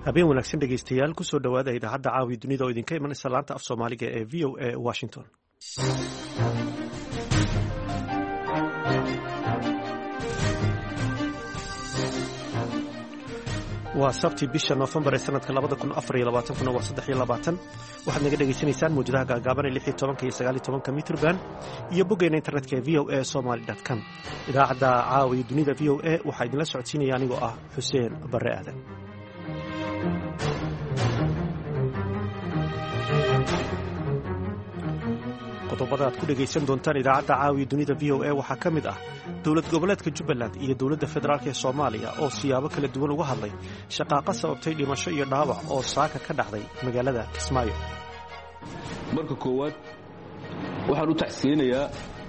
habeen wanaagsan dhegaystayaal kusoo dhowaada idaacadda caawi dunida oo idinka imanaysa laanta af soomaaliga ee v o a washington. waa sabti bisha Noofembar ee sanadka 2024 waa 3 waxaad naga dhageysanaysaan mawjadaha gaagaaban ee 16 iyo 19 mitrban iyo boggeena internetka ee voasomali.com. idaacadda caawi dunida v o a waxaa idinla socodsiinaya anigoo ah Xuseen Barre Aadan. qodobada aad ku dhegaysan doontaan idaacadda caawi dunida v o a waxaa ka mid ah dowlad goboleedka Jubbaland iyo dowladda federaalk ee Soomaaliya oo siyaabo kala duwan uga hadlay shaqaaqa sababtay dhimasho iyo dhaawac oo saaka ka dhacday magaalada Kismaayo. marka koowaad waxaan u tacsiyeynayaa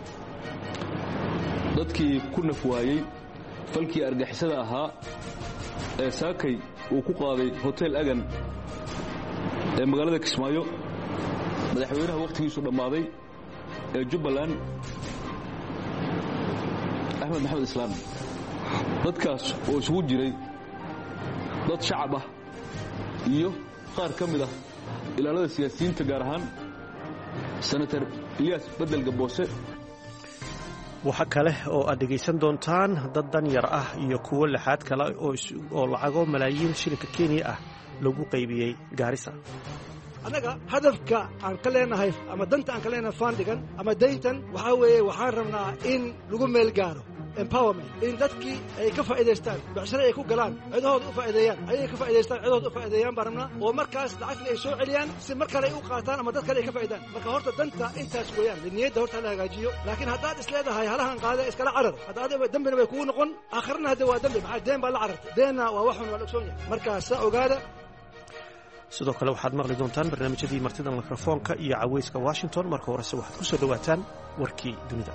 dadkii ku naf waayey falkii argixisada ahaa ee saakay uu ku qaaday hotel Agan ee magaalada Kismaayo madaxweynaha waqtigiisu dhammaaday ee Jubbaland Axmed Maxamed Islaam. dadkaas oo isugu jiray dad shacab ah iyo qaar ka mid ah ilaalada siyaasiyiinta gaar ahaan Senator Ilyas Bedel Gaboose. waxa kale oo aad dhegaysan doontaan dad danyar ah iyo kuwo lixaad kale oo lacago malaayiin shilinka Kenya ah lagu qaybiyey Gaarisa. annaga hadafka aan ka leenahay ama danta aan ka leenahay faandigan ama dayntan waxaa weeye waxaan rabnaa in lagu meel gaaro empowerment, in dadkii ay ka faa'iidaystaan becsharo ay ku galaan cidahooda u faa'iideeyaan ayay ka faa'iidaystaan cidahooda u faa'iideeyaan baan rabnaa oo markaas lacagtii ay soo celiyaan si mar kale ay u qaataan ama dad kale ay ka faa'iidaan. marka horta danta intaas weeyaan niyadda horta la hagaajiyo. laakiin haddaad isleedahay halahan qaada iskala carar hadda adiga dambina bay kugu noqon aakhirna hadda waa dambi maxaa deen baa la carartay deenna waa waxun waa la ogsoon yahay. markaas ogaada. sidoo kale waxaad maqli doontaan barnaamijyadii martida mikrofoonka iyo cawayska Washington. marka horese waxaad ku soo dhawaataan warkii dunida.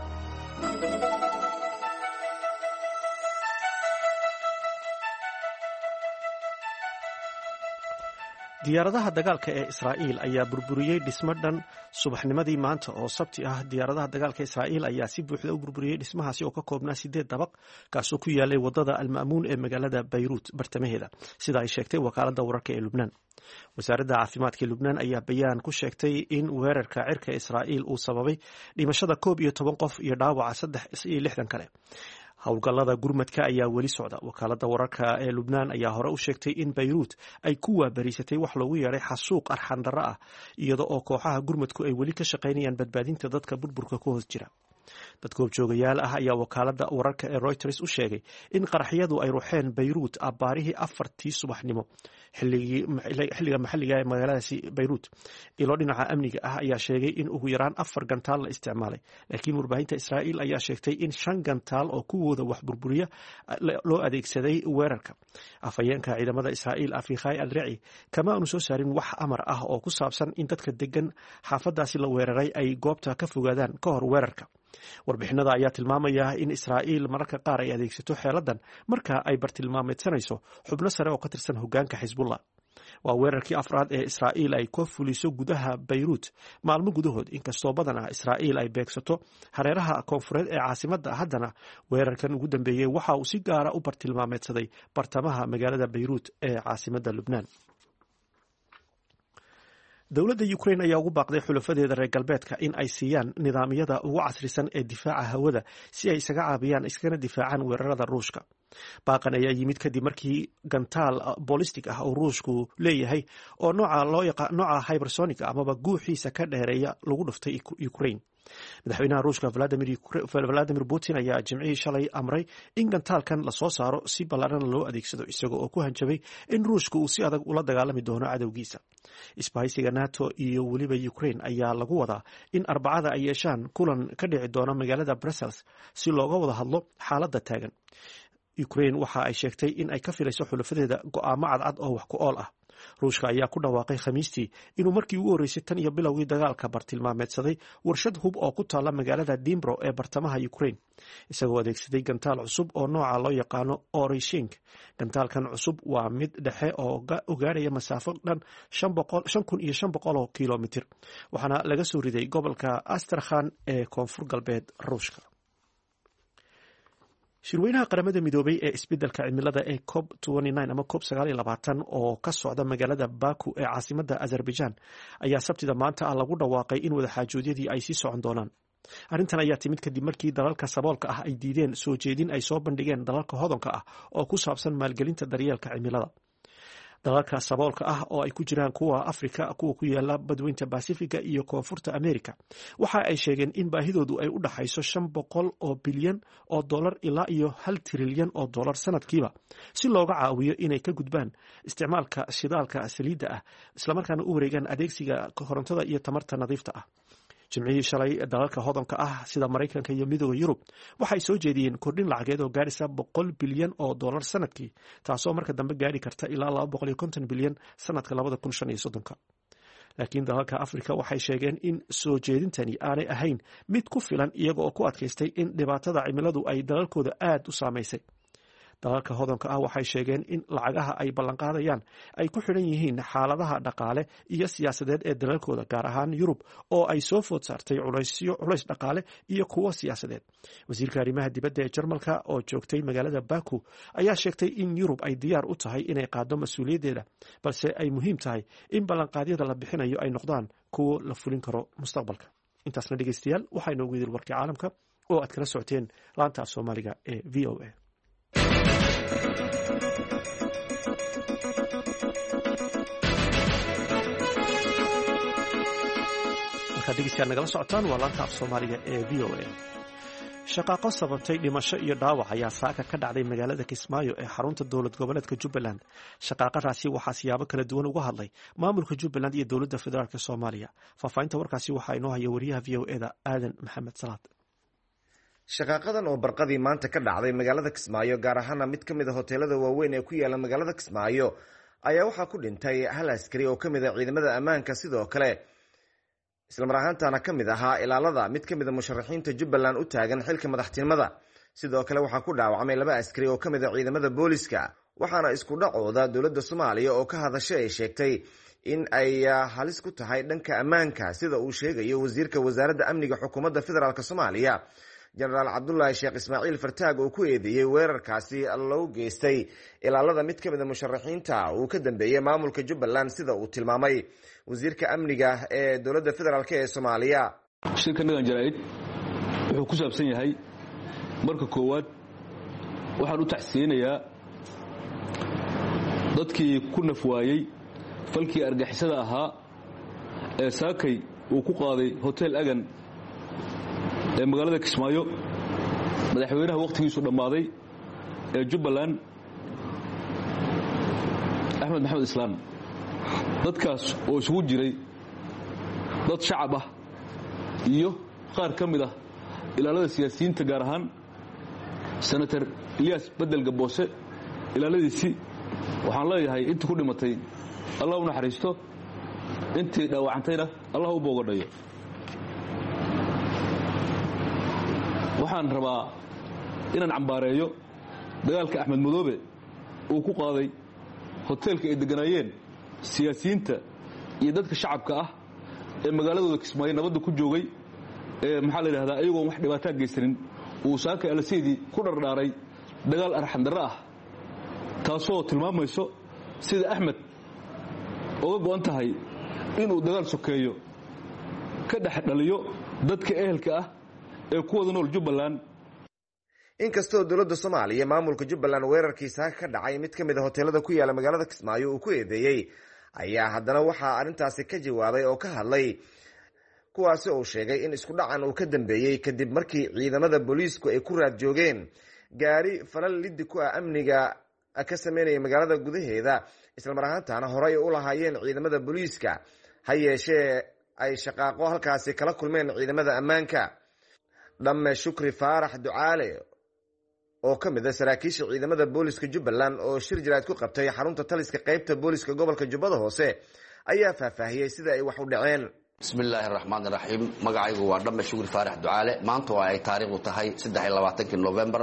diyaaradaha dagaalka ee Israa'iil ayaa burburiyey dhismo dhan subaxnimadii maanta oo sabti ah. diyaaradaha dagaalka Israa'iil ayaa si buuxda u burburiyey dhismahaasi oo ka koobnaa 8 dabaq kaasoo ku yaalay wadada Al-Ma'muun ee magaalada Beirut bartamaheeda, sida ay sheegtay wakaaladda wararka ee Lubnaan. wasaaradda caafimaadka ee Lubnaan ayaa bayaan ku sheegtay in weerarka cirka Israa'iil uu sababay dhimashada 11 qof iyo dhaawaca 63 kale. howlgallada gurmadka ayaa weli socda. wakaaladda wararka ee Lubnaan ayaa hore u sheegtay in Beirut ay ku waabariisatay wax loogu yeeray xasuuq arxan-darro ah iyada oo kooxaha gurmadku ay weli ka shaqaynayaan badbaadinta dadka burburka ku hoos jira. dad goobjoogayaal ah ayaa wakaaladda wararka ee Reuters u sheegay in qaraxyadu ay ruuxeen Beirut abbaarihii 4 subaxnimo xilliga maxalliga ee magaaladaasi Beirut. ilo dhinaca amniga ah ayaa sheegay in ugu yaraan 4 gantaal la isticmaalay, laakiin warbaahinta Israa'iil ayaa sheegtay in 5 gantaal oo kuwooda wax burburiya loo adeegsaday weerarka. afhayeenka ciidamada Israa'iil Afiqai al-Rici kama aanu soo saarin wax amar ah oo ku saabsan in dadka degan xaafadaasi la weeraray ay goobta ka fogaadaan ka hor weerarka. warbixinada ayaa tilmaamaya in Israa'iil mararka qaar ay adeegsato xeeladan marka ay bartilmaameedsanayso xubno sare oo ka tirsan hoggaanka Xisbullah. waa weerarkii afraad ee Israa'iil ay ku fuliso gudaha Beirut maalmo gudahood, inkastoo badanaa Israa'iil ay beegsato hareeraha koonfureed ee caasimadda. haddana weerarkan ugu dambeeyey waxa uu si gaara u bartilmaameedsaday bartamaha magaalada Beirut ee caasimadda Lubnaan. dowladda Ukraine ayaa ugu baaqday xulafadeeda reer galbeedka in ay siiyaan nidaamyada ugu casrisan ee difaaca hawada si ay isaga caabiyaan iskana difaacaan weerarada Ruushka. baaqan ayaa yimid kadib markii gantaal ballistic ah oo Ruushku leeyahay oo nooca hypersonic amaba guuxiisa ka dheereeya lagu dhuftay Ukraine. madaxweynaha Ruushka Vladimir Putin ayaa Jimcihii shalay amray in gantaalkan la soo saaro si ballaaran loo adeegsado, isagoo oo ku hanjabay in Ruushka uu si adag ula dagaalami doono cadowgiisa. isbahaysiga NATO iyo weliba Ukraine ayaa lagu wadaa in Arbacada ay yeeshaan kulan ka dhici doona magaalada Brussels si looga wada hadlo xaaladda taagan. Ukraine waxa ay sheegtay in ay ka filayso xulafadeeda go'aamo cadcad oo wax ku ool ah. Ruushka ayaa ku dhawaaqay Khamiistii inuu markii ugu horeysay tan iyo bilowgii dagaalka bartilmaameedsaday warshad hub oo ku taala magaalada Dnipro ee bartamaha Ukraine, isagoo adeegsaday gantaal cusub oo nooca loo yaqaano Orishink. gantaalkan cusub waa mid dhexe oo gaaraya masaafo dhan 5,500 kilomitir, waxaana laga soo riday gobolka Astrakhan ee koonfur galbeed Ruushka. shirweynaha qaramada midoobay ee isbeddelka cimilada ee COP 29 ama COP 29 oo ka socda magaalada Baku ee caasimadda Azerbaijan ayaa sabtida maanta lagu dhawaaqay in wadaxaajoodiyadii ay sii socon doonaan. arrintan ayaa timid kadib markii dalalka saboolka ah ay diideen soo jeedin ay soo bandhigeen dalalka hodanka ah oo ku saabsan maalgelinta daryeelka cimilada. dalalka saboolka ah oo ay ku jiraan kuwa Afrika, kuwa ku yaala badweynta Basifiga iyo koonfurta Amerika, waxa ay sheegeen in baahidoodu ay u dhaxayso $500 bilyan ilaa iyo $1 trilyan sanadkiiba si looga caawiyo inay ka gudbaan isticmaalka shidaalka saliidda ah islamarkaana u wareegaan adeegsiga korontada iyo tamarta nadiifta ah. jimcihii shalay dalalka hodanka ah sida Maraykanka iyo Midowga Yurub waxay soo jeediyeen kordhin lacageed oo gaaraysa $100 bilyan sanadkii, taasoo marka dambe gaari karta ilaa $250 bilyan sanadka 2035. laakiin dalalka Afrika waxay sheegeen in soo jeedintani aanay ahayn mid ku filan iyaga oo ku adkaystay in dhibaatada cimiladu ay dalalkooda aad u saamaysay. dalalka hodanka ah waxay sheegeen in lacagaha ay ballanqaadayaan ay ku xidhan yihiin xaaladaha dhaqaale iyo siyaasadeed ee dalalkooda, gaar ahaan Yurub oo ay soo food saartay culays dhaqaale iyo kuwo siyaasadeed. wasiirka arrimaha dibadda ee Jarmalka oo joogtay magaalada Baku ayaa sheegtay in Yurub ay diyaar u tahay inay qaado mas'uuliyaddeeda, balse ay muhiim tahay in ballanqaadyada la bixinayo ay noqdaan kuwo la fulin karo mustaqbalka. intaasna dhegeystayaal waxaa inoogu yidhi warkii caalamka oo aad kala socoteen laanta af Soomaaliga ee VOA. degeystayaal nagala socotaan waa laanta af Soomaaliga ee VOA. shaqaaqo sababtay dhimasho iyo dhaawac ayaa saaka ka dhacday magaalada Kismaayo ee xarunta dowlad goboleedka Jubbaland. shaqaaqadaasi waxaa siyaabo kala duwan uga hadlay maamulka Jubbaland iyo dowladda federaalka Soomaaliya. faahfaahinta warkaasi waxaa inoo haya wariyaha VOA-da Aadan Maxamed Salaad. shaqaaqadan oo barqadii maanta ka dhacday magaalada Kismaayo, gaar ahaana mid ka mid a hoteelada waaweyn ee ku yaala magaalada Kismaayo, ayaa waxaa ku dhintay hal askari oo ka mid a ciidamada ammaanka, sidoo kale islamar ahaantaana ka mid ahaa ilaalada mid ka mid a musharaxiinta Jubbaland u taagan xilka madaxtinimada. sidoo kale waxaa ku dhaawacmay 2 askari oo ka mid a ciidamada booliska, waxaana isku dhacooda dowladda Soomaaliya oo ka hadashay ay sheegtay in ay halis ku tahay dhanka ammaanka, sida uu sheegayo wasiirka wasaaradda amniga xukuumadda federaalk Soomaaliya jenaraal Cabdullaahi Sheekh Ismaaciil Fartaag, oo ku eedeeyey weerarkaasi loo geystay ilaalada mid ka mid a musharaxiinta uu ka dambeeyey maamulka Jubbaland, sida uu tilmaamay wasiirka amniga ee dowladda federaalk ee Soomaaliya. shirkanagan jaraa'id wuxuu ku saabsan yahay marka koowaad waxaan u tacsiyeynayaa dadkii ku nafwaayey falkii argixisada ahaa ee saakay uu ku qaaday hotel Agan ee magaalada Kismaayo madaxweynaha waqtigiisu dhammaaday ee Jubbaland Axmed Maxamed Islaan. dadkaas oo isugu jiray dad shacab ah iyo qaar ka mid ah ilaalada siyaasiyiinta, gaar ahaan senator Ilyas Bedel Gaboose ilaaladiisii. waxaan leeyahay intii ku dhimatay Allah u naxariisto, intii dhaawacantayna Allah u boogadhayo. waxaan rabaa inaan cambaareeyo dagaalka Axmed Madoobe uu ku qaaday hoteelka ay deganaayeen siyaasiyiinta iyo dadka shacabka ah ee magaaladooda Kismaayo nabadda ku joogay, ee maxaa la yiraahdaa ayagoon wax dhibaato geysanin uu saaka alaseedii ku dhardhaaray dagaal arxan darro ah, taasoo tilmaamayso sida Axmed uga go'an tahay inuu dagaal sokeeyo ka dhex dhaliyo dadka ehelka ah ee ku wada nool Jubbaland. inkastoo dowladda Soomaaliya maamulka Jubbaland weerarkiisa ka dhacay mid ka mid a hoteelada ku yaala magaalada Kismaayo uu ku eedeeyey, ayaa haddana waxaa arrintaasi ka jawaabay oo ka hadlay kuwaasi oo sheegay in isku dhacan uu ka dambeeyey kadib markii ciidamada booliisku ay ku raad joogeen gaari falal liddi ku ah amniga ka sameynaya magaalada gudaheeda, islamar ahaantaana horey u lahaayeen ciidamada booliiska, ha yeeshee ay shaqaaqo halkaasi kala kulmeen ciidamada ammaanka. dhamme Shukri Faarax Ducaale oo ka mid ah saraakiisha ciidamada booliska Jubbaland oo shir jiraad ku qabtay xarunta taliska qaybta booliska gobolka Jubbada Hoose ayaa faahfaahiyey sida ay wax u dhaceen. بسم الله الرحمن الرحيم magacaygu waa Dhambe Shukri Faarax Ducaale maanta waa ay taariikhdu tahay 23 November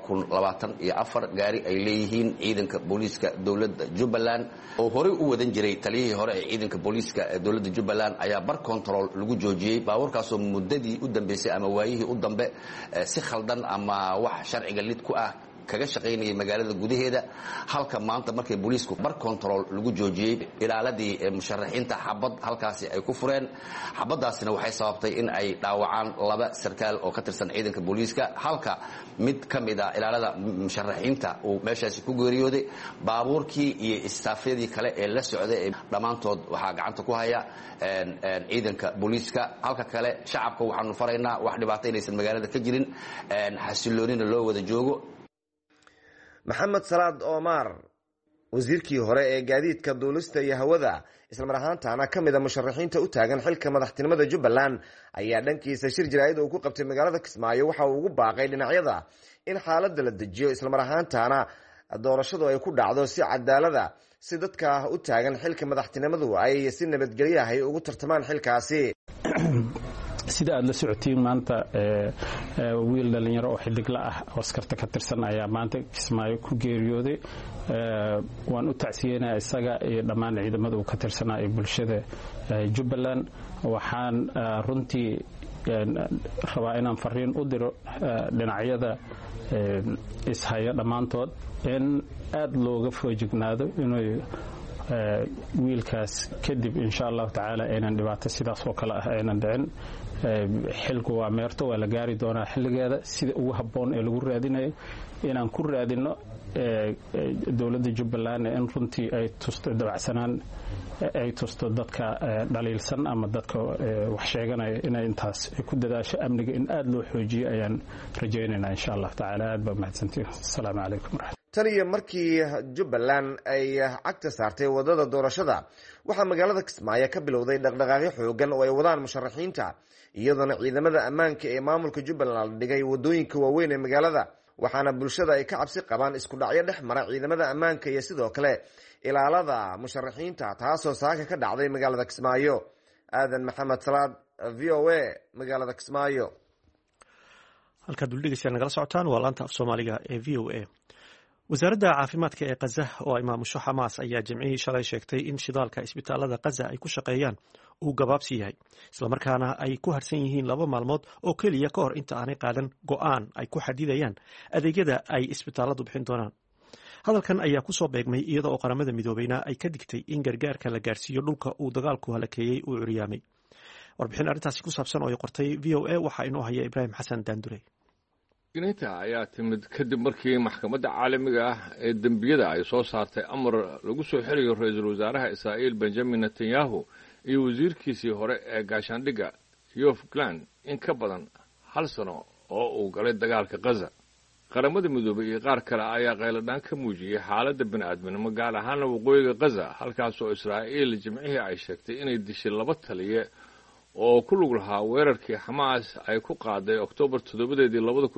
2024 gaari ay leeyihiin ciidanka booliiska dawladda Jubbaland oo hore u wadan jiray taliyihii hore ee ciidanka booliiska ee dawladda Jubbaland ayaa bar control lagu joojiyay baabuurkaas oo muddadii u dambeysay ama waayihii u dambe si khaldan ama wax sharciga lid ku ah kaga shaqeynayay magaalada gudaheeda halka maanta markay booliisku bar control lagu joojiyay ilaaladii musharaxiinta xabad halkaasi ay ku fureen xabadaasina waxay sababtay in ay dhaawacaan laba sarkaal oo ka tirsan ciidanka booliiska halka mid kamid ah ilaalada musharaxiinta uu meeshaasi ku geeriyooday baabuurkii iyo istaafyadii kale ee la socday dhamaantood waxaa gacanta ku haya ciidanka booliiska halka kale shacabka waxaanu faraynaa wax dhibaato inaysan magaalada ka jirin xasiloonina loo wada joogo maxamed salaad Omar wasiirkii hore ee gaadiidka duulista iyo hawada isla mar ahaantaana kamid ah musharaxiinta u taagan xilka madaxtinimada Jubbaland ayaa dhankiisa shir jiraayad uu ku qabtay magaalada Kismaayo waxa uu ugu baaqay dhinacyada in xaaladda la dejiyo isla mar ahaantaana doorashadu ay ku dhacdo si cadaalad ah si dadka u taagan xilka madaxtinimadu ay si nabadgelyo ah ugu tartamaan xilkaasi sida aad la socotiin maanta wiil dhalinyaro oo xidigla ah oo askarta ka tirsan ayaa maanta Kismaayo ku geeriyooday waan u tacsiyeenaa isaga iyo dhammaan ciidamada uu ka tirsanaa ee bulshada Jubbaland waxaan runtii rabaa inaan fariin u diro dhinacyada ishaya dhamaantood in aad looga foojignaado inuu wiilkaas kadib insha Allah taala inaan dhibaato sidaas oo kale ah aynan dhicin xilku waa meerto waa la gaari doonaa xilligeeda sida ugu habboon ee lagu raadinayo inaan ku raadino dawladda Jubbaland in runtii ay tusto dabacsanaan ay tusto dadka dhaliilsan ama dadka wax sheeganaya inay intaas ku dadaasho amniga in aad loo xoojiyo ayaan rajaynaynaa insha Allah taala aad baa mahadsantiin assalaamu calaykum tan iyo markii Jubbaland ay cagta saartay wadada doorashada waxaa magaalada Kismaayo ka bilowday dhaqdhaqaaqyo xoogan oo ay wadaan musharaxiinta iyadoo ciidamada ammaanka ee maamulka Jubbaland dhigay wadooyinka waaweyn ee magaalada waxaana bulshada ay ka cabsi qabaan isku dhacyo dhex mara ciidamada ammaanka iyo sidoo kale ilaalada musharaxiinta taasoo saaka ka dhacday magaalada Kismaayo aadan maxamed salaad VOA magaalada Kismaayo halka duldigaysa nagala socotaan waa laanta af Soomaaliga ee VOA wasaaradda caafimaadka ee Gaza oo ay maamusho Xamaas ayaa jimcihii shalay sheegtay in shidaalka isbitaalada Gaza ay ku shaqeeyaan uu gabaabsi yahay isla markaana ay ku harsan yihiin 2 maalmood oo kaliya ka hor inta aanay qaadan go'aan ay ku xadidayaan adeegyada ay isbitaaladu bixin doonaan hadalkan ayaa ku soo beegmay iyada oo qaramada midoobeyna ay ka digtay in gargaarka la gaarsiiyo dhulka uu dagaalku halakeeyay uu curiyaamay warbixin arrintaasi ku saabsan oo ay qortay VOA waxa inoo haya Ibrahim Xasan Daandure inta ayaa timid kadib markii maxkamadda caalamiga ah ee dambiyada ay soo saartay amar lagu soo xiriyo ra'iisul wasaaraha Israa'iil Benjamin Netanyahu iyo wasiirkiisii hore ee gaashaandhigga Yoav Gallant in ka badan 1 sano oo uu galay dagaalka Gaza qaramada midoobay iyo qaar kale ayaa qayladaan ka muujiyay xaaladda bini'aadminimo gaar ahaan waqooyiga Gaza halkaas oo Israa'iil jimcihii ay sheegtay inay dishay 2 taliye oo ku lug lahaa weerarkii Xamaas ay ku qaaday Oktoobar 7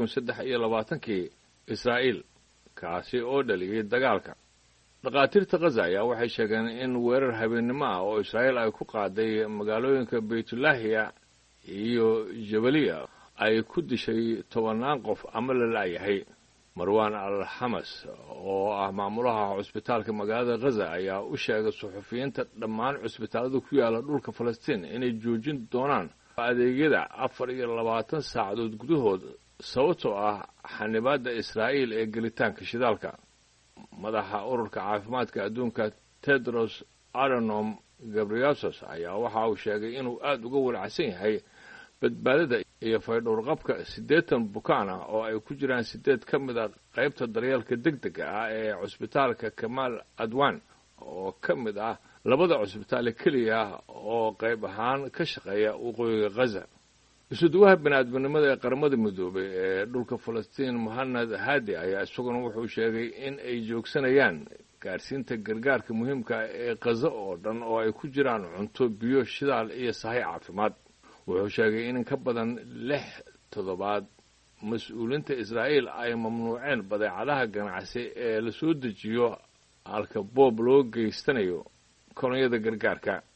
2023 Israa'iil kaasi oo dhaliyay dagaalka dhaqaatiirta Gaza ayaa waxay sheegeen in weerar habeenimo ah oo Israa'iil ay ku qaaday magaalooyinka Baytulahiya iyo Jabaliya ay ku dishay 10 qof ama la laayahay Marwan al-Hamas oo ah maamulaha cusbitaalka magaalada Gaza ayaa u sheegay suxufiyiinta dhammaan cusbitaalada ku yaala dhulka Falastiin inay joojin doonaan adeegyada 24 saacadood gudahood sababtoo ah xanibaadda Israa'iil ee gelitaanka shidaalka madaxa ururka caafimaadka adduunka Tedros Adhanom Ghebreyesus ayaa waxa uu sheegay inuu aad uga walacsan yahay badbaadada iyo faydhowrqabka 80 bukaan ah oo ay ku jiraan 8 ka mid ah qaybta daryeelka degdega ah ee cusbitaalka Kamal Adwan oo ka mid ah 2 cusbitaal kaliya oo qayb ahaan ka shaqeeya waqooyiga Gaza isuduwaha bini'aadminimada ee qaramada midoobay ee dhulka Falastiin Mohamed Hadi ayaa isaguna wuxuu sheegay in ay joogsanayaan gaarsiinta gargaarka muhiimka ee Gaza oo dhan oo ay ku jiraan cunto biyo shidaal iyo sahay caafimaad wuxuu sheegay in ka badan 6 toddobaad mas'uuliyiinta Israa'iil ay mamnuuceen badeecadaha ganacsi ee la soo dejiyo halka boob loo geystanayo kolonyada gargaarka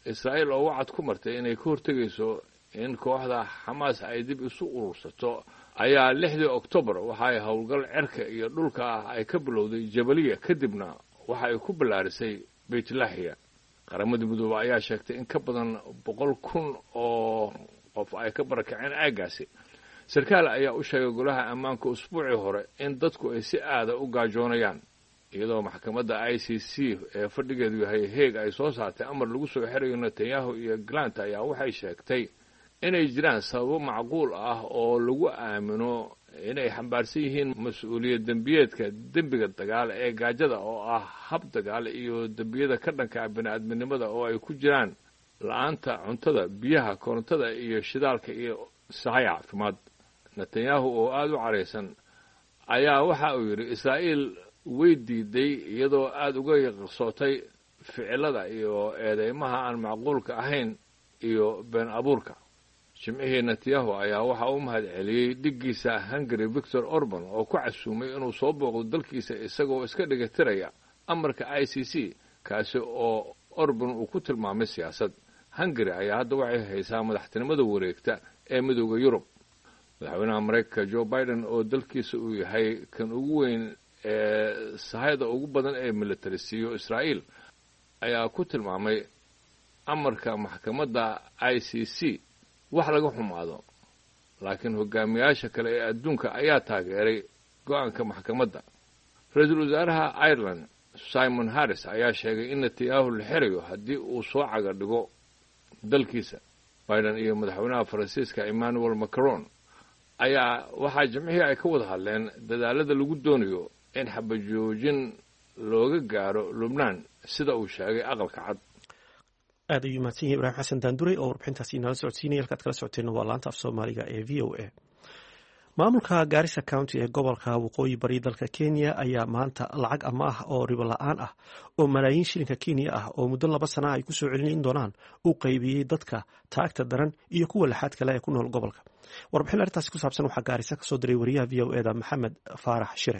israa'iil oo wacad ku martay inay ka hortegayso in kooxda xamaas ay dib isu urursato ayaa 6 Oktoobar waxa ay howlgal cirka iyo dhulka ah ay ka bilowday Jabaliya kadibna waxa ay ku ballaarisay Beit Lahia. Qaramada Midoobay ayaa sheegtay in ka badan 100,000 oo qof ay ka barakaceen aagaasi. Sarkaal ayaa u sheegay golaha ammaanka usbuucii hore in dadku ay si aad u gaajoonayaan iyadoo maxkamadda ICC ee fadhigeedu yahay Hague ay soo saartay amar lagu soo xirayo Netanyahu iyo Gallant ayaa waxay sheegtay inay jiraan sababo macquul ah oo lagu aamino inay xambaarsan yihiin mas'uuliyad dambiyeedka dembiga dagaal ee gaajada oo ah hab dagaal iyo dambiyada ka dhanka ah bini'aadminimada oo ay ku jiraan la'aanta cuntada, biyaha, korontada iyo shidaalka iyo sahay caafimaad. Netanyahu oo aad u careysan ayaa waxa uu yidhi Israa'iil way diiday iyadoo aad uga yaqsootay ficilada iyo eedeymaha aan macquulka ahayn iyo been abuurka. Jimcihii Netanyahu ayaa waxa uu mahad celiyay dhiggiisa Hungary Viktor Orban oo ku casuumay inuu soo booqdo dalkiisa isagoo iska dhigatiraya amarka ICC kaasi oo Orban uu ku tilmaamay siyaasad. Hungary ayaa hadda waxay haysaa madaxtinimada wareegta ee Midowga Yurub. Madaxweynaha Mareykanka Joe Biden oo dalkiisa uu yahay kan ugu weyn ee sahayda ugu badan ee militarisiyo Israa'iil ayaa ku tilmaamay amarka maxkamadda ICC wax laga xumaado. Laakiin hogaamiyaasha kale ee adduunka ayaa taageeray go'aanka maxkamadda. Ra'iisul Wasaaraha Ireland Simon Harris ayaa sheegay in Netanyahu la xirayo haddii uu soo caga dhigo dalkiisa. Biden iyo madaxweynaha Faransiiska Emmanuel Macron ayaa waxaa jimcihii ay ka wada hadleen dadaalada lagu doonayo in xabajoojin looga gaaro Lubnaan sida uu sheegay aqalka cad. aad ayuu mahadsan yahay Ibraahim Xasan Daanduray oo warbixintaasi inala socodsiinaya halkaad kala socoteen waa laanta af Soomaaliga ee VOA. Maamulka Garissa County ee gobolka waqooyi bari dalka Kenya ayaa maanta lacag amaah oo ribo la'aan ah oo malaayiin shilinka Kenya ah oo muddo 2 sano ay ku soo celin doonaan u qaybiyay dadka taagta daran iyo kuwa laxaad kale ee ku nool gobolka. Warbixin arrintaasi ku saabsan waxaa Garissa ka soo diray wariyaha VOA-da Maxamed Faarax Shire.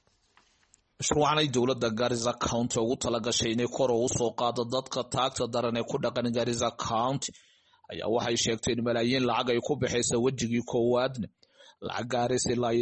mashruucanay dowladda Garissa County ugu talagashay inay kor u soo qaado dadka taagta daran ee ku dhaqan Garissa County ayaa waxay sheegtay in malaayiin lacag ay ku bixayso wajigii koowaadna lacag gaaraysa ilaa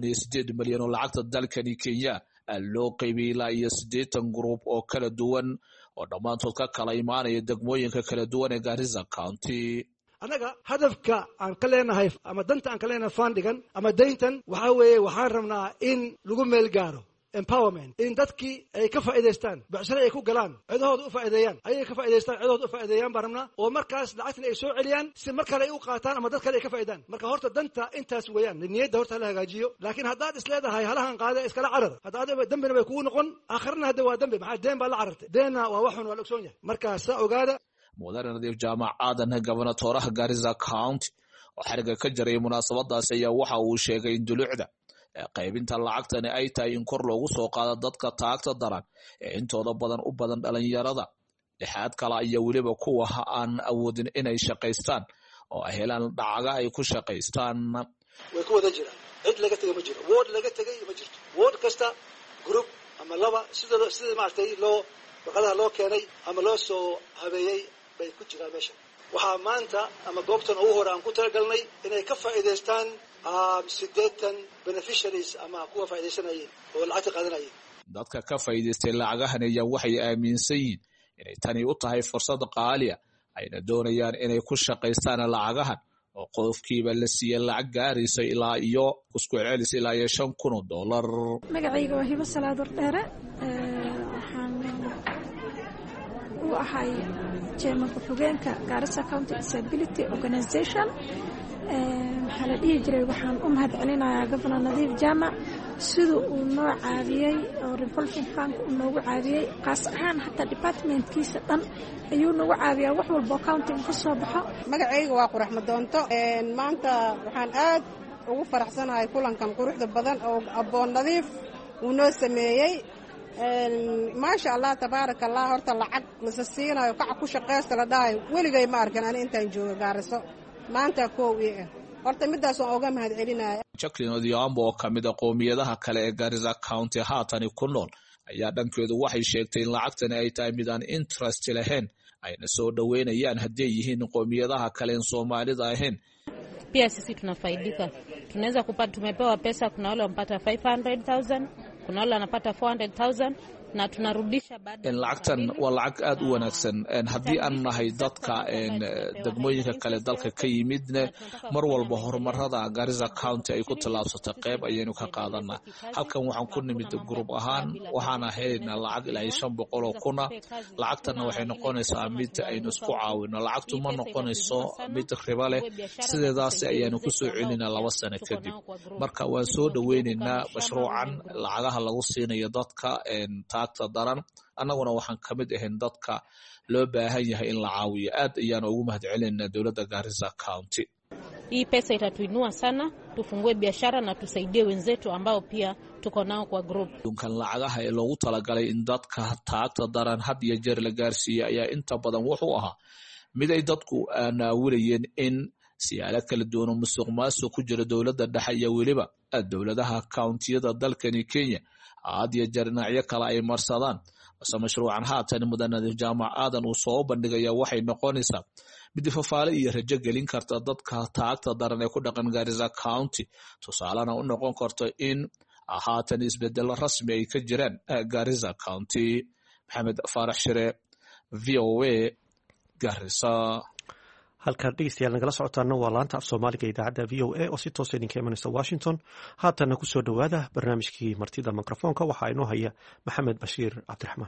38 milyan oo lacagta dalkani Kenya loo qaybiyay ilaa 80 group oo kala duwan oo dhammaantood ka kala imaanaya degmooyinka kala duwan ee Garissa County. annaga hadafka aan ka leenahay ama danta aan ka leenahay fandigan ama dayntan waxa weeye waxaan rabnaa in lagu meel gaaro empowerment in dadkii ay ka faa'iideystaan bacsharo ay ku galaan cidahooda u faa'iideeyaan ayay ka faa'iideystaan cidahooda u faa'iideeyaan baan rabnaa oo markaas lacagtan ay soo celiyaan si mar kale ay u qaataan ama dad kale ay ka faa'iidaan marka horta danta intaas weeyaan niyadda horta la hagaajiyo laakiin haddaad isleedahay halahan qaada iskala carar haddaad dambina bay kugu noqon aakhirna hadda waa dambi maxaa deen baa la carartay deenna waa waxun waa la ogsoon yahay markaas saa ogaada. Mudane Nadiif Jaamac Aadan gobernatoraha Garissa County oo xariga ka jaray munaasabadaas ayaa waxa uu sheegay in dulucda qaybinta lacagtani ay tahay in kor loogu soo qaado dadka taagta daran ee intooda badan u badan dhalinyarada lixaad kale iyo weliba kuwa aan awoodin inay shaqaystaan oo ay helaan dhacaga ay ku shaqaystaan. way ku wada jiraan cid laga tagay ma jiro ward laga tagay ma jirto ward kasta group ama laba sida maartay loo warqadaha loo keenay ama loo soo habeeyay bay ku jiraan meesha. waxaa maanta ama goobtan ugu hore aan ku talagalnay inay ka faa'iideystaan 80 beneficiaries ama kuwa faa'iideysanayeen oo lacagta qaadanayeen. dadka ka faa'iideystay lacagahan ayaa waxay aaminsan yihiin inay tani u tahay fursad qaali ah ayna doonayaan inay ku shaqaystaan lacagahan oo qofkiiba la siiyay lacag gaaraysa ilaa iyo isku celis ilaa $5,000. magacayga waa Hibo Salaadur Dheere waxaan u ahay chairman ku-xigeenka Garissa County Disability Organization. maxaa la dhihi jiray waxaan u mahad celinayaa Governor Nadiif Jaamac siduu uu noo caawiyey oo revolving fund uu noogu caawiyey qaas ahaan hataa departmentkiisa dhan ayuu noogu caawiyaa wax walba county ka soo baxo. magacayga waa Qurax Madoonto maanta waxaan aad ugu faraxsanahay kulankan quruxda badan oo aboon Nadiif uu noo sameeyey. maasha Allah tabaaraka Allah horta lacag la siinayo kac ku shaqeysta la dhahay weligay ma arkan aan intaan joogo Gaariso maanta koow ee horta midaas oo uga mahad celinaya. Jacqueline Odhiambo oo kamid ah qoomiyadaha kale ee Garissa County haatan ku nool ayaa dhankeedu waxay sheegtay in lacagtani ay tahay mid aan interest lahayn ayna soo dhaweynayaan haddii ay yihiin qoomiyadaha kale in Soomaalida ahayn. Pia sisi tunafaidika. Tunaweza kupata, tumepewa pesa, kuna wale wanapata 500,000, kuna wale wanapata 400,000 na tunarudisha baada. Lacagtan waa lacag aad u wanaagsan haddii aan nahay dadka degmooyinka kale dalka ka yimidna mar walba horumarada Garissa County ay ku tallaabsatay qayb ayaynu ka qaadanaa. Halkan waxaan ku nimid group ahaan waxaan ahaynaa lacag ilaa 500 kuna. Lacagtana waxay noqonaysaa mid aynu isku caawino. Lacagtu ma noqonayso mid riba leh, sideedaas ayaanu ku soo celinaa 2 sano kadib. Marka waan soo dhaweynaynaa mashruucan lacagaha lagu siinayo dadka taagta daran. Annaguna waxaan ka mid ahayn dadka loo baahan yahay in la caawiyo. Aad ayaan ugu mahadcelinaynaa dowladda Garissa County. Hii pesa itatuinua sana, tufungue biashara na tusaidie wenzetu ambao pia tuko nao kwa group. Dunkan lacagaha ee loogu talagalay in dadka taagta daran had iyo jeer la gaarsiiyo ayaa inta badan wuxuu ahaa mid ay dadku naawirayeen in siyaalo kala duwan oo musuqmaasuq ku jira dowladda dhexe iyo weliba dowladaha countiyada dalkani Kenya had iyo jeer dhinacyo kale ay marsadaan. Base mashruucan haatan Mudane Jaamac Aadan uu soo bandhigaya waxay noqonaysaa mid fafaale iyo rajo gelin karta dadka taagta daran ee ku dhaqan Garissa County, tusaalena u noqon karto in haatan isbedel rasmi ay ka jiraan Garissa County. Maxamed Faarax Shire, VOA, Garissa. halkaan dhegeystayaal nagala socotaana waa laanta af Soomaaliga idaacadda VOA oo si toos idinka imanaysa Washington. Haatana ku soo dhawaada barnaamijkii martida mikrofoonka waxaa inoo haya Maxamed Bashiir Cabdiraxmaan.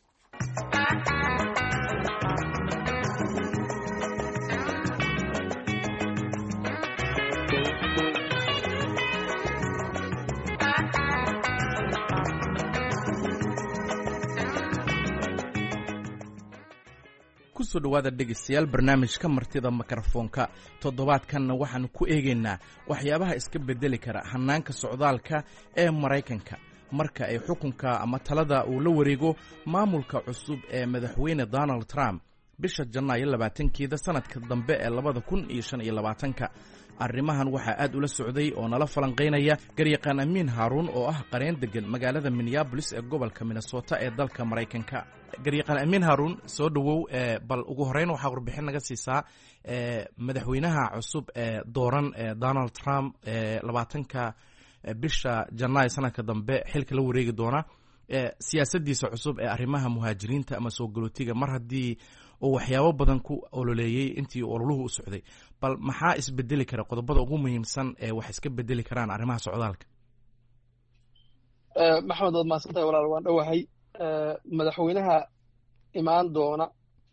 kusoo dhawaada dhegeystayaal barnaamijka martida mikrofoonka. Toddobaadkanna waxaan ku eegaynaa waxyaabaha iska bedeli kara hanaanka socdaalka ee Mareykanka marka ay xukunka ama talada uu la wareego maamulka cusub ee madaxweyne Donald Trump bisha Janaayo 20 sanadka dambe ee 2025. arrimahan waxaa aad ula socday oo nala falanqeynaya garyaqaan Amiin Haruun oo ah qareen degan magaalada Minneapolis ee gobolka Minnesota ee dalka Mareykanka. garyaqaan Amiin Haruun soo dhawow, bal ugu horeyn waxaa warbixin naga siisaa madaxweynaha cusub ee dooran Donald Trump 20 bisha Janaayo sanadka dambe xilka la wareegi doona siyaasadiisa cusub ee arrimaha muhaajiriinta ama soo galootiga mar haddii oo waxyaabo badan ku ololeeyay intii ololuhu u socday. bal maxaa isbedeli kara qodobada ugu muhiimsan ee wax iska bedeli karaan arrimaha socdaalka? maxamed waad mahadsantahay walaal, waan dhowahay. madaxweynaha imaan doona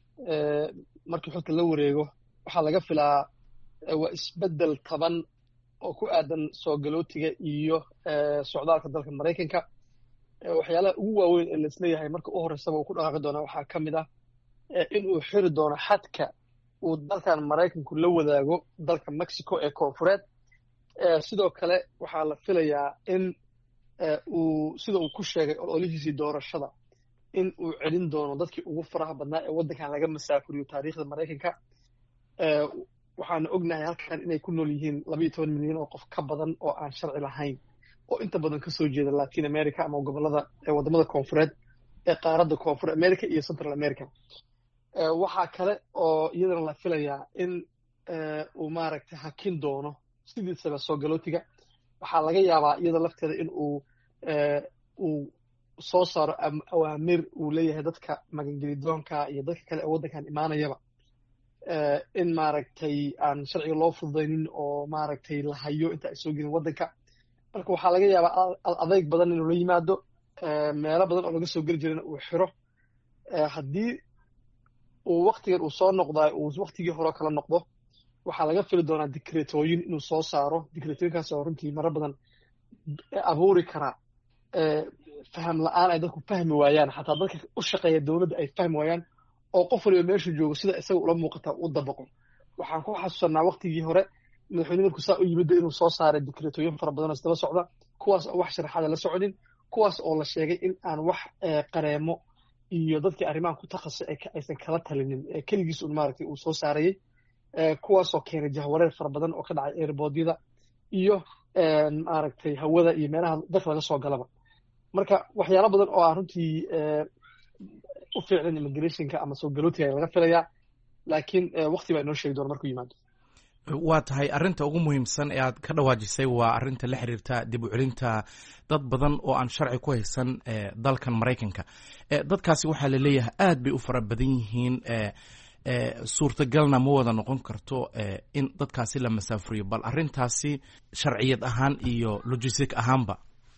markii xilka la wareego waxaa laga filaa waa isbedel taban oo ku aadan soo galootiga iyo socdaalka dalka Mareykanka. waxyaalaha ugu waaweyn ee laisleeyahay marka u horeysaba uu ku dhaqaaqi doona waxaa ka mid ah in uu xiri doono xadka uu dalkan Mareykanku la wadaago dalka Mexico ee koonfureed. sidoo kale waxaa la filayaa in sida uu ku sheegay ololihiisii doorashada in uu celin doono dadkii ugu faraha badnaa ee waddankan laga masaafuriyo taariikhda Mareykanka. waxaana ognahay halkan inay ku nool yihiin 12 milyan oo qof ka badan oo aan sharci lahayn oo inta badan ka soo jeeda Latin America ama gobollada wadamada koonfureed ee qaaradda Koonfur America iyo Central America. waxaa kale oo iyadana la filayaa in uu maaragtay hakin doono sidiisaba soo galootiga. waxaa laga yaabaa iyada lafteeda in uu soo saaro awaamir uu leeyahay dadka magangelidoonka iyo dadka kale ee waddankan imaanayaba in maaragtay aan sharciga loo fududaynin oo maaragtay la hayo inta ay soo gelin waddanka. marka waxaa laga yaabaa adeyg badan inuu la yimaado, meelo badan oo laga soo geli jirana uu xiro. haddii uu waktigan uu soo noqdaa uu waktigii hore kala noqdo waxaa laga fili doonaa dikreetooyin inuu soo saaro. dikreetooyinkaas oo runtii marar badan abuuri karaa faham la-aan ay dadku fahmi waayaan, xataa dadka u shaqeeya dowladda ay fahmi waayaan oo qof waliba meeshu joogo sida isaga ula muuqata u dabaqo. waxaan ku xasuusanaa waktigii hore madaxweyne markuu saa u yimid inuu soo saaray dikreetooyin fara badan oo isdaba socda, kuwaas oo wax sharaxaada la soconin, kuwaas oo la sheegay in aan wax qareemo iyo dadkii arrimahan ku takhasusay aysan kala talinin, keligiis un maaragtay uu soo saarayay. kuwaasoo keenay jahwareer fara badan oo ka dhacay airboordyada iyo maaragtay hawada iyo meelaha dadka laga soo galaba. marka waxyaalo badan oo aan runtii u fiicnan immigrationka ama soo galootiga laga filayaa laakiin waqti baa inoo sheegi doona markuu yimaado. waa tahay arrinta ugu muhiimsan ee aad ka dhawaajisay waa arrinta la xiriirta dib u celinta dad badan oo aan sharci ku haysan dalkan Maraykanka. dadkaasi waxaa la leeyahay aad bay u fara badan yihiin, suurtagalna ma wada noqon karto in dadkaasi la masaafuriyo, bal arrintaasi sharciyad ahaan iyo logistic ahaanba.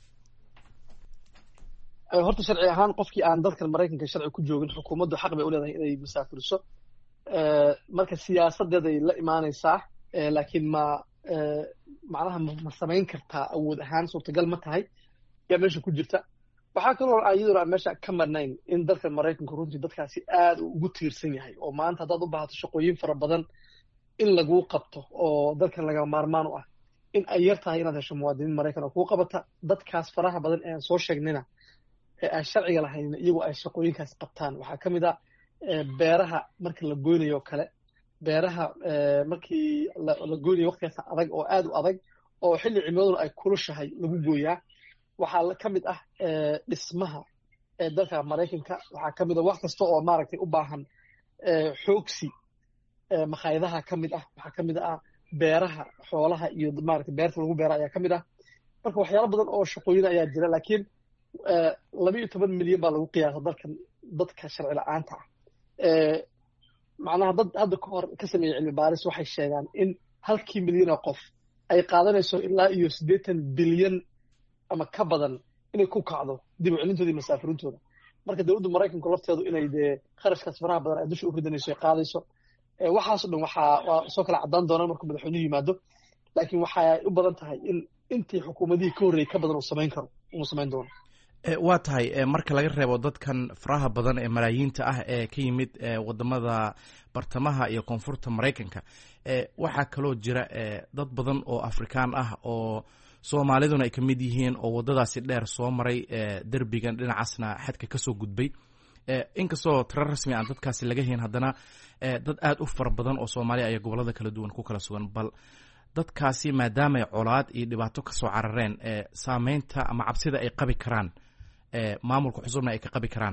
horta sharci ahaan qofkii aan dalkan Maraykanka sharci ku joogin xukuumaddu xaq bay u leedahay inay masaafuriso, marka siyaasadeeday la imaanaysaa, laakiin macnaha ma samayn kartaa awood ahaan suurtagal ma tahay yaa meesha ku jirta. waxaa kaloo iyaduna aan meesha ka marnayn in dalkan Maraykanku runtii dadkaasi aad ugu tiirsan yahay oo maanta haddaad u baahato shaqooyin fara badan in laguu qabto oo dalkan laga maarmaan u ah, in ay yar tahay inaad hesho muwaadiniin Maraykan oo kuu qabata. dadkaas faraha badan ee aan soo sheegnayna ee aan sharciga lahayn iyagu ay shaqooyinkaas qabtaan. waxaa ka mid ah beeraha marka la goynayo kale, beeraha markii la goynayo waqtigaas adag oo aad u adag oo xilli cimiladuna ay kulushahay lagu gooyaa. waxaa ka mid ah dhismaha dalka Maraykanka, waxaa ka mid ah wax kasta oo maaragtay u baahan xoogsi, makhaayadaha ka mid ah, waxaa ka mid ah beeraha xoolaha iyo maaragtay beerta lagu beera ayaa ka mid ah. marka waxyaalo badan oo shaqooyin ayaa jira, laakiin 12 milyan baa lagu qiyaasa dalkan dadka sharci la'aanta ah. macnaha dad hadda ka hor ka sameeyay cilmi baaris waxay sheegaan in halkii milyan oo qof ay qaadanayso ilaa iyo 80 bilyan ama ka badan inay ku kacdo dib u celintooda iyo masaafurintooda. marka dowladda Maraykanku lafteedu inay dee kharashkaas faraha badan ay dusha u ridanayso ay qaadayso, waxaas oo dhan waa soo kala caddaan doonaan markuu madaxweynuhu yimaado, laakiin waxay u badan tahay in intii xukuumadihii ka horreeyey ka badan uu samayn doono. waa tahay marka laga reebo dadkan faraha badan ee malaayiinta ah ee ka yimid wadamada bartamaha iyo koonfurta Maraykanka, waxaa kaloo jira dad badan oo Afrikaan ah oo Soomaaliduna ay ka mid yihiin oo wadadaasi dheer soo maray, derbigan dhinacaasna xadka ka soo gudbay. inkastoo tiro rasmi aan dadkaasi laga hayn, haddana dad aad u fara badan oo Soomaali ayaa gobolada kala duwan ku kala sugan. bal dadkaasi maadaama ay colaad iyo dhibaato ka soo carareen, saameynta ama cabsida ay qabi karaan, maamulka cusubna ay ka qabi karaan.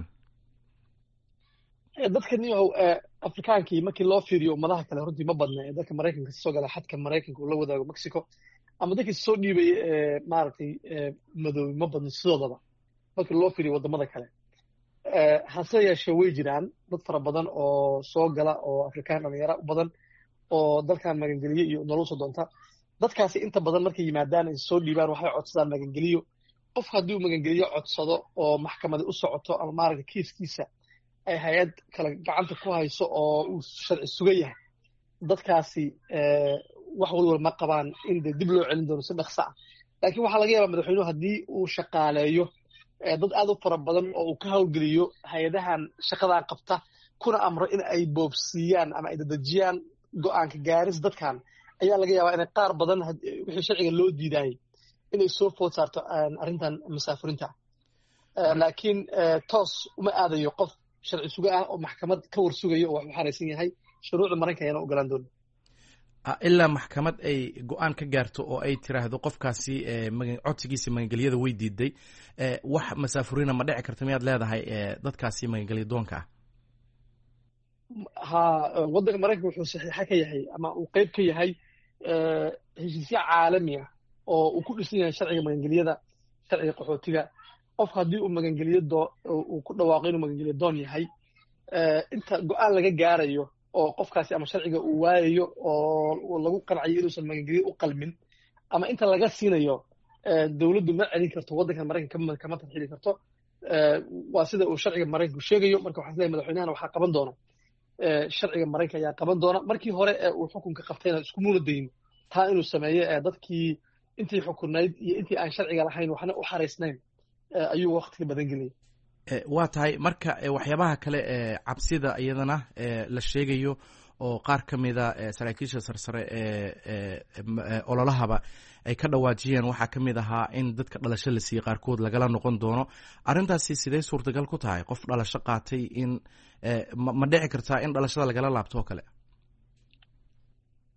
dadkan iyahow Afrikaankii markii loo fiiriyo ummadaha kale runtii ma badna ee dalka Maraykanka soo gala xadka Maraykanka uu la wadaago Mexico, ama dadkii soo dhiibay maaragtay madoobi ma badna sidoodaba markii loo fiiriyo wadamada kale. hase yeeshee way jiraan dad fara badan oo soo gala oo Afrikaan dhalinyaro u badan oo dalkan magangeliyo iyo nolol soo doonta. dadkaasi inta badan markay yimaadaan ay soo dhiibaan waxay codsadaan magangeliyo. qof haddii uu magangeliyo codsado oo maxkamadi u socoto ama maaragtay kiiskiisa ay hay-ad kale gacanta ku hayso oo uu sharci suga yahay, dadkaasi wax walwal ma qabaan in dib loo celin doono si dhaqso ah. laakiin waxaa laga yaabaa madaxweynuhu haddii uu shaqaaleeyo dad aad u fara badan oo uu ka howlgeliyo hay-adahan shaqadan qabta, kuna amro in ay boobsiiyaan ama ay dadejiyaan go-aanka gaaris dadkan, ayaa laga yaabaa inay qaar badan wixii sharciga loo diidayay inay soo food saarto arrintan masaafurinta. laakiin toos uma aadayo qof sharci suga ah oo maxkamad ka war sugayo oo wax u xaraysan yahay. shuruucda Maraykanka ayaana ogolaan doona ilaa maxkamad ay go-aan ka gaarto oo ay tiraahdo qofkaasi codsigiisa magangelyada way diiday, wax masaafurina ma dhici karta miyaad leedahay dadkaasi magangelya doonka ah? waddanka Maraykanka wuxuu saxiixa ka yahay ama uu qayb ka yahay heshiisyo caalami ah oo uu ku dhisan yahay sharciga magangelyada, sharciga qaxootiga. qof haddii uu magangeliyo uu ku dhawaaqo inuu magangelyo doon yahay, inta go-aan laga gaarayo oo qofkaasi ama sharciga uu waayayo oo lagu qancayo inuusan magangelyo u qalmin, ama inta laga siinayo, dowladdu ma celin karto, waddankan Maraykanka kama tarxili karto. waa sida uu sharciga Maraykanku sheegayo. marka waxaan leeyahay madaxweynahana waxaa qaban doona sharciga Maraykanka ayaa qaban doona. markii hore uu xukunka qabtayna iskumuna dayin taa inuu sameeyo dadkii intii xukunayd iyo intii aan sharciga lahayn waxna u xaraysnayn ayuu waqtiga badan geliyay. waa tahay marka waxyaabaha kale cabsida iyadana la sheegayo oo qaar ka mida saraakiisha sarsare ololahaba ay ka dhawaajiyeen, waxaa ka mid ahaa in dadka dhalasho la siiyey qaarkood lagala noqon doono. arrintaasi sidee suurtagal ku tahay? qof dhalasho qaatay in ma dhici kartaa in dhalashada lagala laabto oo kale?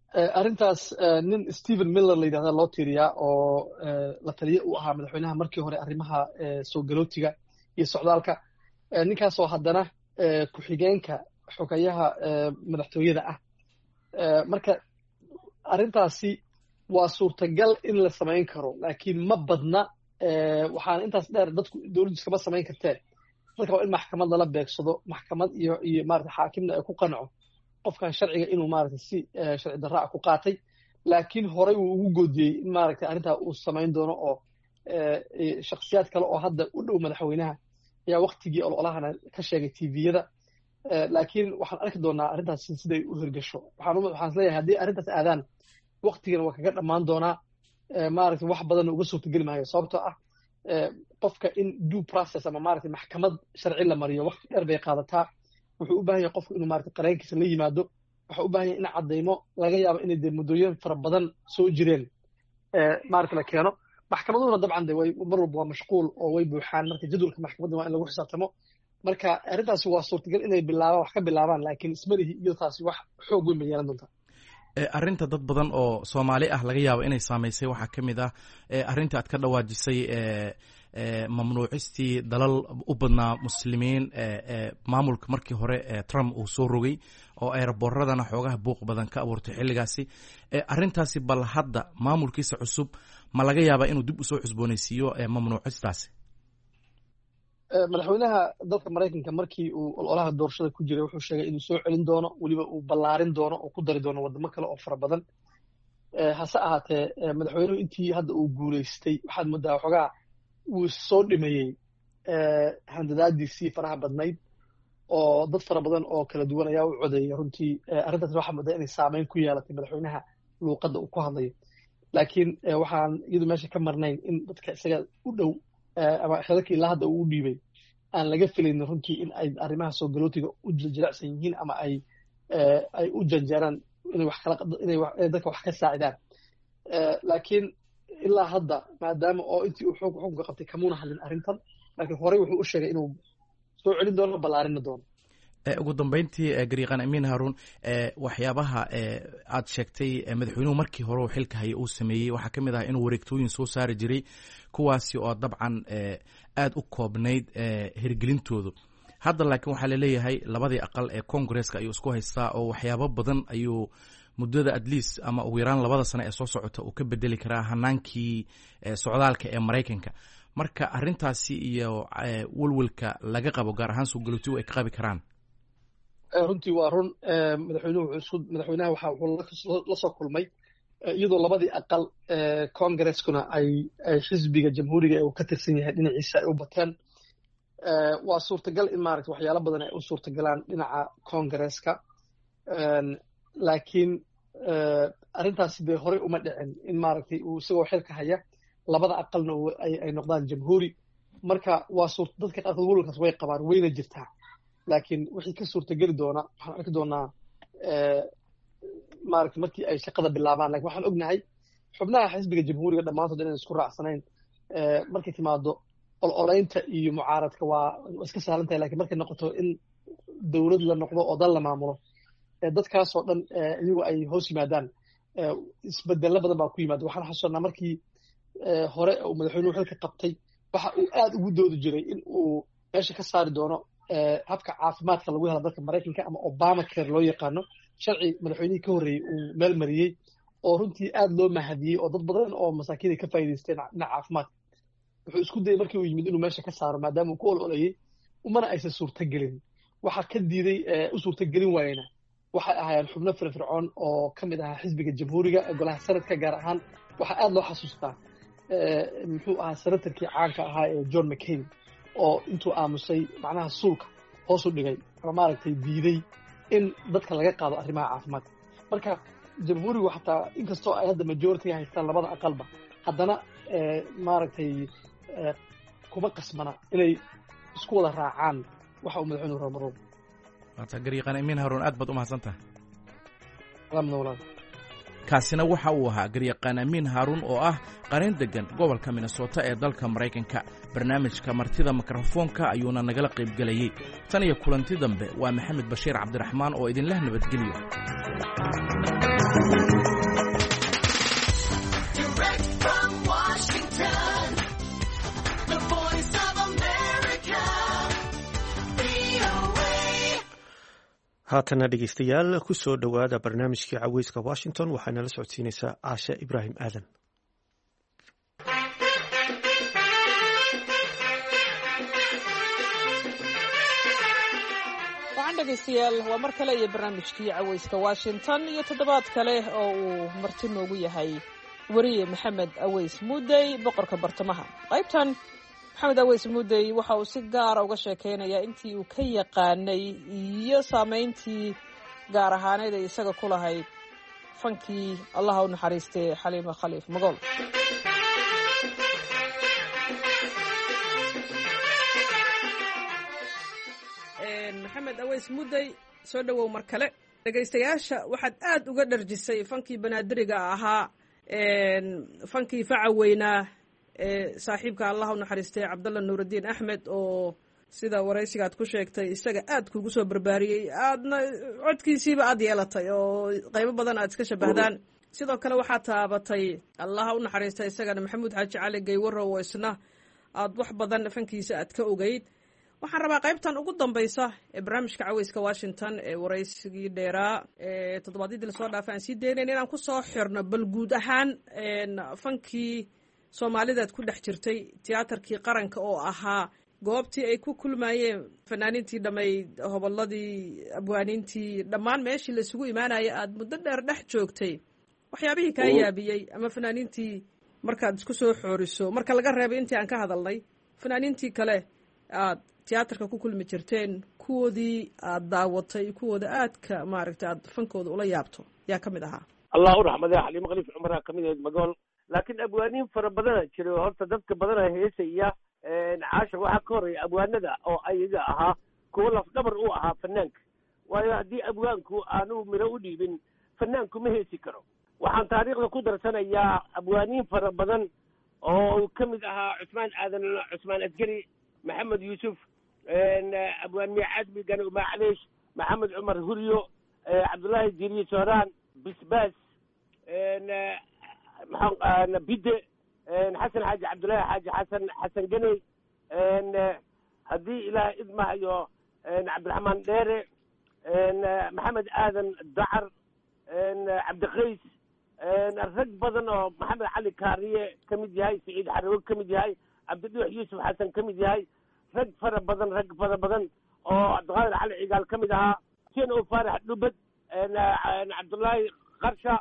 arrintaas nin Stephen Miller la yidhahda loo tiiriyaa oo la taliye u ahaa madaxweynaha markii hore arrimaha soo galootiga iyo socdaalka ninkaasoo haddana ku-xigeenka xogayaha madaxtooyada ah marka arrintaasi waa suurtagal in la samayn karo laakiin ma badna waxaana intaas dheer dadku dowladdu iskama samayn karteen marka waa in maxkamad lala beegsado maxkamad iyo maarata xaakimna ay ku qanco qofkan sharciga inuu maarata si sharci darra ku qaatay laakiin horey uu ugu goodiyey in maaragtay arrintaa uu samayn doono oo shakhsiyaad kale oo hadda u dhow madaxweynaha ayaa waktigii ololahana ka sheegay tviyada laakiin waxaan arki doonaa arrintaas siday u hirgasho waxaan isleeyahay haddii arrintaas aadaan waktigan waa kaga dhammaan doonaa maaragtay wax badanna uga suurtageli maayo sababtoo ah qofka in due process ama maaragtay maxkamad sharci la mariyo waqti dheer bay qaadataa wuxuu u baahan yahay qofku inuu maaragtay qareenkiisa la yimaado waxaa u baahan yahay in caddaymo laga yaabo inay dee muddooyin fara badan soo jireen maaragtay la keeno maxkamaduhuna dabcan de way mar walba waa mashquul oo way buuxaan marka jadwalka maxkamadda waa in lagu xisaabtamo marka arrintaasi waa suurtagal inay bilaabaan wax ka bilaabaan laakiin ismalihi iyo taasi wax xoog weyn bay yeelan doontaa arrinta dad badan oo Soomaali ah laga yaabo inay saameysay waxaa ka mid ah arrinta aad ka dhawaajisay mamnuucistii dalal u badnaa muslimiin maamulka markii hore Trump uu soo rogay oo airborradana xoogaha buuq badan ka abuurtay xilligaasi arrintaasi bal hadda maamulkiisa cusub ma laga yaabaa inuu dib u soo cusboonaysiiyo mamnuucistaasi madaxweynaha dalka Mareykanka markii uu ololaha doorashada ku jiray wuxuu sheegay inuu soo celin doono waliba uu ballaarin doono oo ku dari doono wadamo kale oo fara badan hase ahaatee madaxweynuhu intii hadda uu guulaystay waxaad moodaa xogaa uu soo dhimayey handadaadiisii faraha badnayd oo dad fara badan oo kala duwan ayaa u codeeyay runtii arrintaas waxaa moodaa inay saameyn ku yeelatay madaxweynaha luuqadda uu ku hadlayo laakiin waxaan iyadu meesha ka marnayn in dadka isaga u dhow ama xelalkii ilaa hadda uu u dhiibay aan laga filaynin runtii in ay arrimaha soo galootiga u jilicsan yihiin ama ay u janjeeraan inay dadka wax ka saacidaan laakiin ilaa hadda maadaama oo intii uu xukunka qabtay kamuuna hadlin arrintan laakiin horey wuxuu u sheegay inuu soo celin doono ballaarinna doono ugu dambeyntii gariiqan amiin haruun waxyaabaha aad sheegtay madaxweynuhu markii hore uu xilka hayay uu sameeyey waxaa ka mid ah inuu wareegtooyin soo saari jiray kuwaasi oo dabcan aad u koobnayd hirgelintoodu hadda laakiin waxaa laleeyahay labadii aqal ee Congress-ka ayuu isku haystaa oo waxyaabo badan ayuu muddada at least ama ugu yaraan 2 sano ee soo socota uu ka bedeli karaa hanaankii socdaalka ee Mareykanka marka arrintaasi iyo walwalka laga qabo gaar ahaan soo galootigu ay ka qabi karaan runtii waa run madaxweynaha wuxuu la soo kulmay iyadoo labadii aqal Congress-kuna ay xisbiga jamhuuriga ee uu ka tirsan yahay dhinaciisa ay u bateen waa suurtagal in maaragtay waxyaalo badan ay u suurtagalaan dhinaca Congress-ka laakiin arrintaasi dee horey uma dhicin in maaragtay uu isagoo xilka haya labada aqalna ay noqdaan jamhuuri marka waa dadka qaarkood walwalkaas way qabaan wayna jirtaa laakiin wixii ka suurtageli doona waxaan arki doonaa maaragtay markii ay shaqada bilaabaan laakiin waxaan ognahay xubnaha xisbiga jamhuuriga dhammaantood inaan isku raacsanayn markay timaado ololeynta iyo mucaaradka waa iska sahlan tahay laakiin markay noqoto in dowlad la noqdo oo dal la maamulo dadkaasoo dhan iyagu ay hoos yimaadaan isbedello badan baa ku yimaada waxaan xasuusanaa markii hore uu madaxweynuhu xilka qabtay waxa uu aad ugu doodi jiray in uu meesha ka saari doono habka caafimaadka lagu helo dalka Mareykanka ama Obamacare loo yaqaano sharci madaxweynihii ka horreeyay uu meel mariyey oo runtii aad loo mahadiyey oo dad badan oo masaakiin ay ka faa'iidaysteen dhinaca caafimaadka wuxuu isku dayay markii uu yimid inuu meesha ka saaro maadaama uu ku ololayay umana aysan suurtagelin waxa ka diiday u suurtagelin waayena waxay ahaayeen xubno firfircoon oo ka mid ahaa xisbiga jamhuuriga golaha sanadka gaar ahaan waxaa aad loo xasuustaa muxuu ahaa senatarkii caanka ahaa ee John McCain oo intuu aamusay macnaha suulka hoos u dhigay ama maaragtay diiday in dadka laga qaado arrimaha caafimaadka marka jamhuurigu xataa inkastoo ay hadda majority haystaan labada aqalba haddana maaragtay kuma qasbana inay isku wada raacaan waxa uu madaxweynuhu rabo gariiqan amiin haruun aad baad u mahadsantahay kaasina waxa uu ahaa garyaqaan amiin haaruun oo ah qareen deggan gobolka minnesota ee dalka maraykanka. barnaamijka martida mikrofoonka ayuuna nagala qaybgelayey. tan iyo kulanti dambe waa maxamed bashiir cabdiraxmaan oo idinleh nabadgelyo. haatana dhegeystayaal ku soo dhowaada barnaamijkii caweyska washington waxaana la socodsiinaysaa caashe ibraahim aadan. waxaan dhegeystayaal waa mar kale iyo barnaamijkii caweyska washington iyo toddobaad kale oo uu marti noogu yahay weriye maxamed aweys muudey boqorka bartamaha. qaybtan maxamed aweys muudey waxa uu si gaara uga sheekeynayaa intii uu ka yaqaanay iyo saamayntii gaar ahaaneed ay isaga ku lahayd fankii allaha u naxariistay xaliimo khaliif magool. maxamed aweys muudey soo dhowow mar kale. dhegaystayaasha waxaad aad uga dharjisay fankii banaadiriga ahaa, fankii faca weynaa saaxiibka allah u naxariistay cabdalla nuurudiin axmed oo sida waraysigaad ku sheegtay isaga aad kugu soo barbaariyey, aadna codkiisiiba aad yeelatay oo qaybo badan aad iska shabahdaan. sidoo kale waxaad taabatay allaha u naxariistay isagana maxamuud xaaji cali gaywarow oo isna aad wax badan fankiisa aad ka ogeyd. waxaan rabaa qaybtan ugu dambaysa ee barnaamijka caweyska washington ee waraysigii dheeraa ee toddobaadyadii lasoo dhaafay aan sii daynayn inaan ku soo xirno bal guud ahaan fankii soomaalidaad ku dhex jirtay, tiyaatarkii qaranka oo ahaa goobtii ay ku kulmayeen fanaaniintii dhammayd, hobolladii, abwaaniintii, dhammaan meeshii laisugu imaanaya aad muddo dheer dhex joogtay. waxyaabihii kaa yaabiyey ama fanaaniintii markaad isku soo xooriso, marka laga reebay intii aan ka hadalnay, fanaaniintii kale aad tiyaatarka ku kulmi jirteen, kuwoodii aad daawatay, kuwooda aadka maaragtay aad fankooda ula yaabto yaa ka mid ahaa? allah u raxmadee xaliimo khaliif cumaraa ka mid ahayd magool, laakiin abwaaniin fara badana jiray. horta dadka badana heesaya caasha waxaa ka horreeya abwaanada oo ayaga ahaa kuwo lafdhabar u ahaa fanaanka, waayo haddii abwaanku aanu miro u dhiibin fanaanku ma heesi karo. waxaan taariikhda ku darsanayaa abwaaniin fara badan oo ka mid ahaa cusmaan aadan, cusmaan asgari, maxamed yuusuf, abwaan miicaad migane umacleesh, maxamed cumar huryo, cabdullaahi jiriye sooraan, bisbaas, bide, xasan xaaji cabdullaahi xaaji xasan ganey, haddii ilaah idmahayo cabdiraxmaan dheere, maxamed aadan dacar, cabdikays, rag badan oo maxamed cali kaariye ka mid yahay, siciid xarawo ka mid yahay, cabdidhuux yuusuf xasan ka mid yahay, rag fara badan oo cabdiqaadir cali cigaal ka mid ahaa, huseen oo faarax dhubad, cabdullaahi qarsha,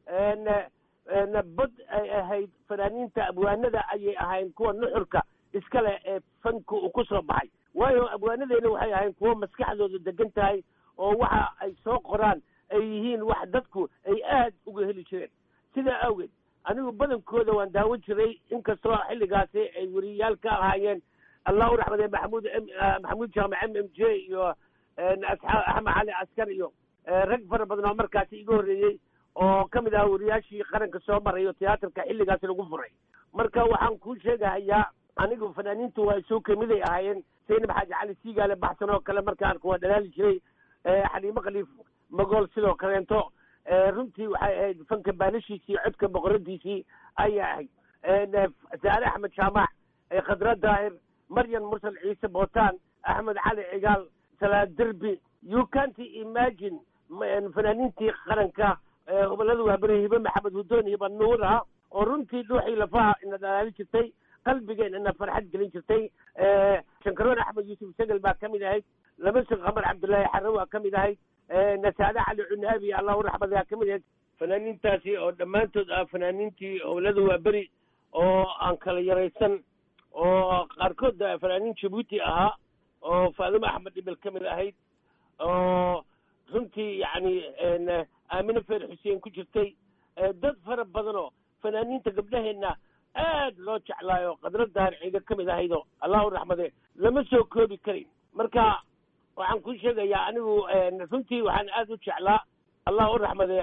bad ay ahayd fanaaniinta abwaanada ayay ahayn kuwa nuxurka iskale ee fanku uu ku soo baxay. waayo abwaanadeena waxay ahayn kuwo maskaxdooda degan tahay oo waxa ay soo qoraan ay yihiin wax dadku ay aad uga heli jireen. sidaa awgeed anigu badankooda waan daawan jiray, inkastoo xilligaasi ay weriyayaal ka ahaayeen allah u raxmadee maxamuud jaamac mmj iyo axmed cali askar iyo rag fara badan oo markaasi iga horreeyey oo ka mid ahaa weriyaashii qaranka soo maray oo tiyaatarka xilligaasi lagu furay. marka waxaan kuu sheegahayaa anigu fanaaniintu waa isoo kamiday ahaayeen, saynab xaaji cali siigaale baxsan oo kale markaan kuwa dhalaali jiray, xaliimo khaliif magool sidoo kaleento. runtii waxay ahayd fanka baalashiisii, codka boqoradiisii ayay ahayd. saare axmed jaamac, khadra daahir, maryan mursal ciise bootaan, axmed cali cigaal, salaad derbi, you can't imagine fanaaniintii qaranka, hobolada waabere, hibe maxamed hudoon, hiba nuura, oo runtii dhuuxii lafaha ina dhalaali jirtay, qalbigeen ina farxad gelin jirtay. shankaroon axmed yuusuf segel baa ka mid ahayd, lamasig qamar cabdullaahi xarawa ka mid ahayd, nasaade cali cunaabi allah u raxmadaha ka mid ahayd. fanaaniintaasi oo dhammaantood ah fanaaniintii hobolada waaberi oo aan kala yaraysan, oo qaarkood fanaaniin jabuuti ahaa, oo faadimo axmed dhibil ka mid ahayd, oo runtii yacni aamine feer xuseen ku jirtay. dad fara badanoo fanaaniinta gabdhaheenna aad loo jeclaayo, khadra daahir ciiga ka mid ahaydoo allah u raxmade lama soo koobi karin. marka waxaan kuu sheegayaa anigu runtii waxaan aad u jeclaa allah u raxmade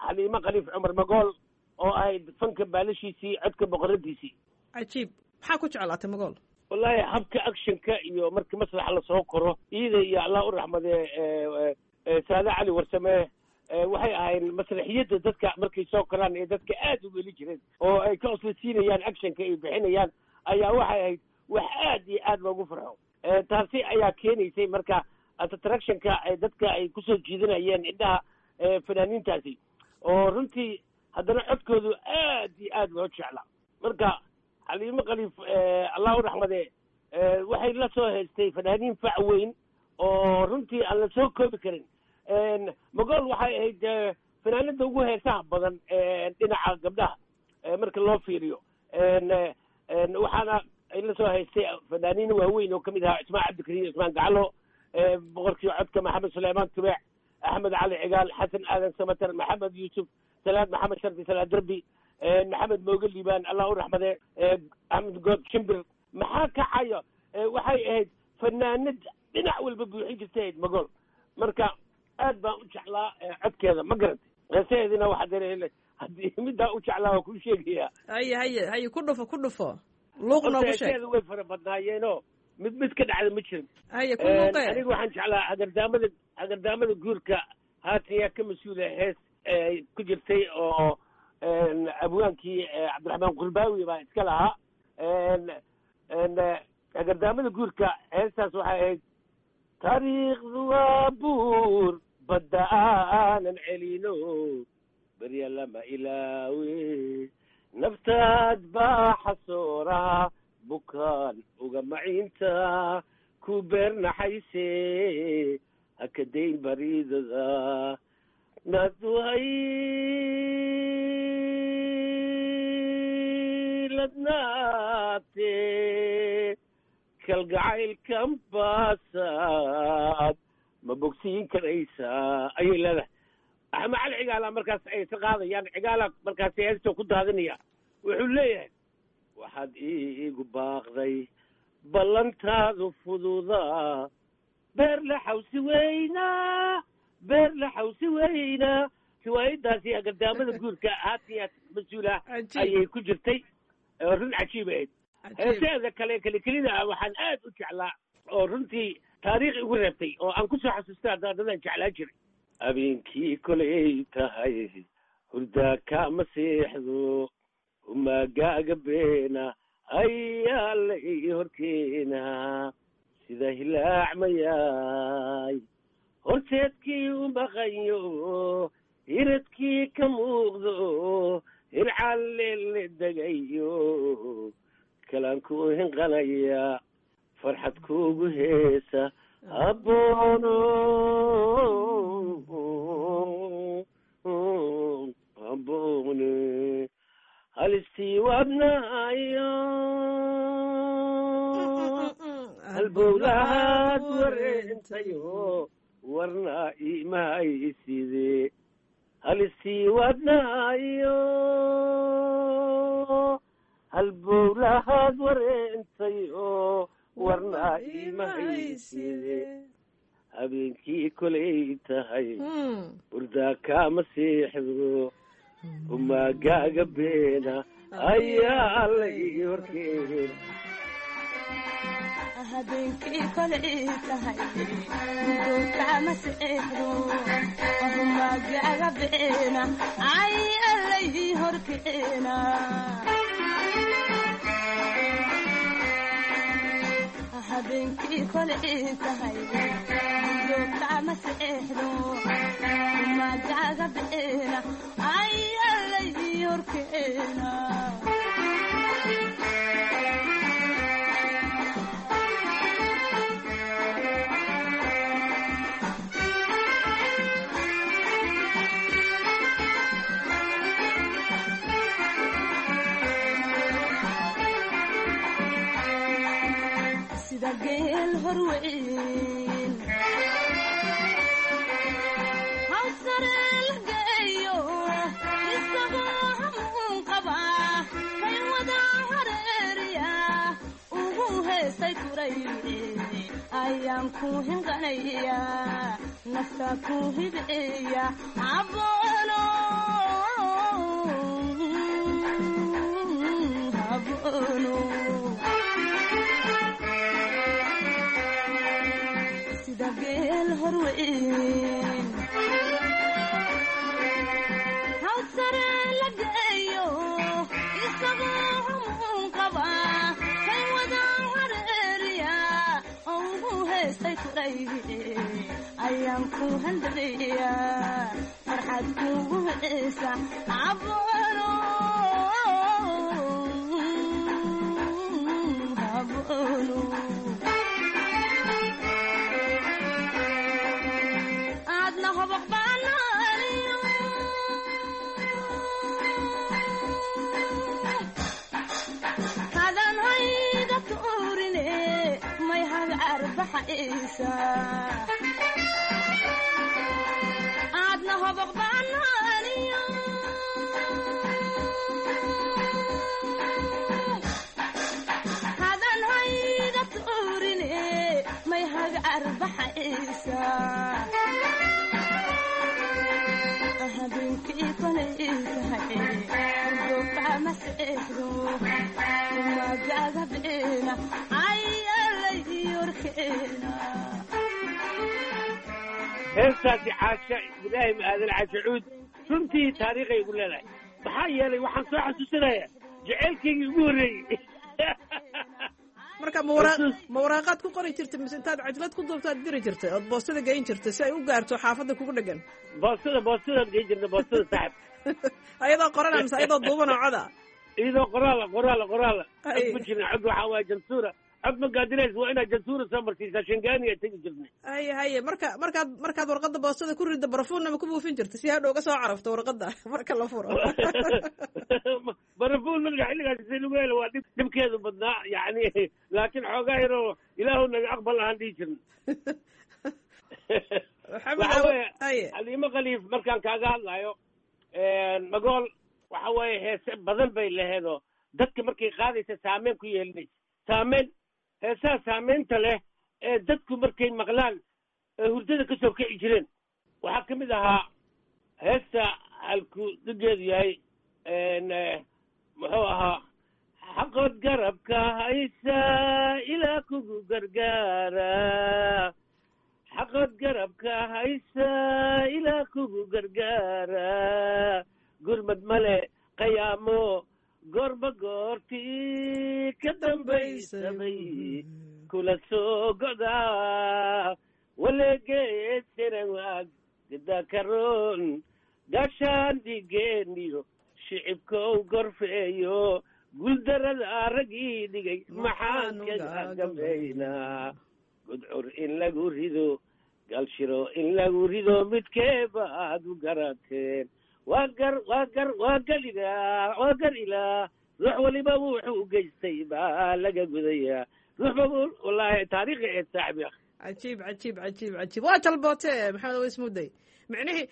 xaliimo khaliif cumar magool oo ahayd fanka baalashiisii codka boqoradiisii. cajiib. maxaa ku jeclaatay magool? wallaahi habka actionka iyo markii maslaxa lasoo koro iyada iyo allah u raxmadee saade cali warsame waxay ahayn masraxiyadda dadka markay soo koraan ee dadka aad u weli jireen oo ay ka oslasiinayaan actionka ay bixinayaan ayaa waxay ahayd wax aad iyo aad loogu farxo. taasi ayaa keenaysay marka attractionka dadka ay kusoo jiidanayeen indhaha fanaaniintaasi oo runtii haddana codkoodu aad iyo aad loo jeclaa. marka xaliimo khaliif allah u raxmade waxay la soo haystay fanaaniin fac weyn oo runtii aan la soo koobi karin. magool waxay ahayd fanaanada ugu heesaha badan dhinaca gabdhaha marka loo fiiriyo. waxaana ay la soo haystay fanaaniin waaweyn oo kamid ahaa cismaan cabdikariim, cismaan gacalo, boqorkii codka maxamed suleymaan tubeec, axmed cali cigaal, xasan aadan samatar, maxamed yuusuf, salaad maxamed shardi, salaad derbi, maxamed mooge liibaan allah u raxmade, axmed good shimbir. maxaa kacayo waxay ahayd fanaanad dhinac walba buuxin jirtay ahayd magool. marka aad baan u jeclaa codkeeda ma garantay. heesaheedina waxaa haddii middaa u jeclaa waa kuu sheegaya. haye ku dhufo luuq noogu sheeg. way fara badnaayeenoo mid ka dhacda ma jirin. haye ku luuqe. aniga waxaan jeclaa hagardaamada guurka haatan yaa ka mas-uula hees ku jirtay oo abwaankii cabdiraxmaan qurbaawi baa iska lahaa. hagardaamada guurka heestaas waxay ahayd taariikhdu waa buur badda aanan celino barya lama ilaawe naftaad baa xasooraa bukaan uga maciinta ku beernaxayse haka dayn bariidada naduhay ladnaate kalgacaylkan baasaad ma bogsiin karaysaa ayay leedahay. axmed cali cigaala markaas ay ka qaadayaan, cigaala markaas heestoo ku daadinaya wuxuu leeyahay waxaad iigu baaqday ballantaadu fududaa beer la xawsi weynaa riwaayadaasi hagardaamada guurka haatiyaad mas-uula ayay ku jirtay. run cajiib ahayd. heeseeda kelida waxaan aad u jeclaa oo runtii taariikh igu reebtay oo aan kusoo xasuustay haddadaan jeclaa jiray. habeenkii kolay tahay hurdaa kaama seexdo umaagaaga beena ayaa la ii horkeena sida hilaac mayaay horteedkii u maqanyo hiradkii ka muuqdo hircallele degayo kalaan ku hinqanaya farxad kuugu heesa aboono halistii wadnaayo halbowlahaad wareentayo warna imahayside halistii wadnaayo halbowlahaad wareentayo warna imahayside habeenkii kolay tahay hurdaa kaama seexdo umaagaaga beena ayaa la ii horkeena habeenkii kolay tahay hurdaa kaama seexdo umaagaaga beena ayaa la ii horkeena habeenkii kolay tahay hurdaa kaama seexdo umaagaaga beena ayaa la ii horkeena sida geel horweyn hawsare la geeyo isagoo hamuun qaba kay wada hareeriya ugu heestay kura kurayne ayaan ku hinqanaya nafta ku hibeeya haboono haboono sida geel horweyn hawsare la geeyo isagoo humuun qaba kay wada hareeriya ugu heestay kurayne ayaan ku handadaya farxad kugu heesa haboono haboono aadna hobaq baanaaniyo hadan hayga tuurine may hagar baxaysa aadna hobaq baanaaniyo hadan hayga tuurine may hagar baxaysa habeenkii kolay tahay goobta maseexdo magaga beena ayalay yorkeena heestaasi caasha ibraahim aadan cashuud runtii taariikhay igu leedahay maxaa yeelay waxaan soo xasuusinaya jaceylkaygii ugu horreeyey marka ma waraaqaad ku qori jirtay mise intaad cajlad ku duubtaad diri jirtay ood boostada geyn jirtay si ay u gaarto xaafadda kugu dhegan boostadaan geyn jirna boostada saaxib ayadoo qorana mise ayadoo duubanoo coda iyadoo qoraala cod ma jirna cod waxaa waaya jansuura cod ma gaadinays waa inaad jansuura soo marsiisaa shangaaniya tegi jirnay haye markaad warqadda boostada ku ridda barafuunna ma ku buufin jirta si hadhow ga soo carafto warqadda marka la furo barafuun marka xilligaas si lagu helo waa dhibkeedu badnaa yani laakiin xoogaa yaroo ilaahu naga aqbal ahaan dhihi jirna waxa weeye xaliimo khaliif markaan kaaga hadlayo magool waxa weeye heese badan bay laheedoo dadka markay qaadaysa saameyn ku yeelinaysa saameyn heesaha saameynta leh ee dadku markay maqlaan hurdada ka soo kici jireen waxaa ka mid ahaa heesta halku dhigeedu yahay muxuu ahaa xaqood garabka haysa ilaa kugu gargaara xaqood garabka haysa ilaa kugu gargaara gurmad male qayaamo goorba goortii ka dambaysamay kula soo godaa waleegeesiran waag gidakaroon gashaan dhigeeniyo shicibkow gorfeeyo guldarada raggii dhigay maxaan kaga gambaynaa gudcur in lagu rido galshiro in lagu rido midkeeba aad u garateen waa gar ilaa ruux waliba wuxuu geystay baa laga gudayaa ruuxba wallaahi taariikhi ee saaxibi cajiib waa jalboote maxamed aweys mudday micnihii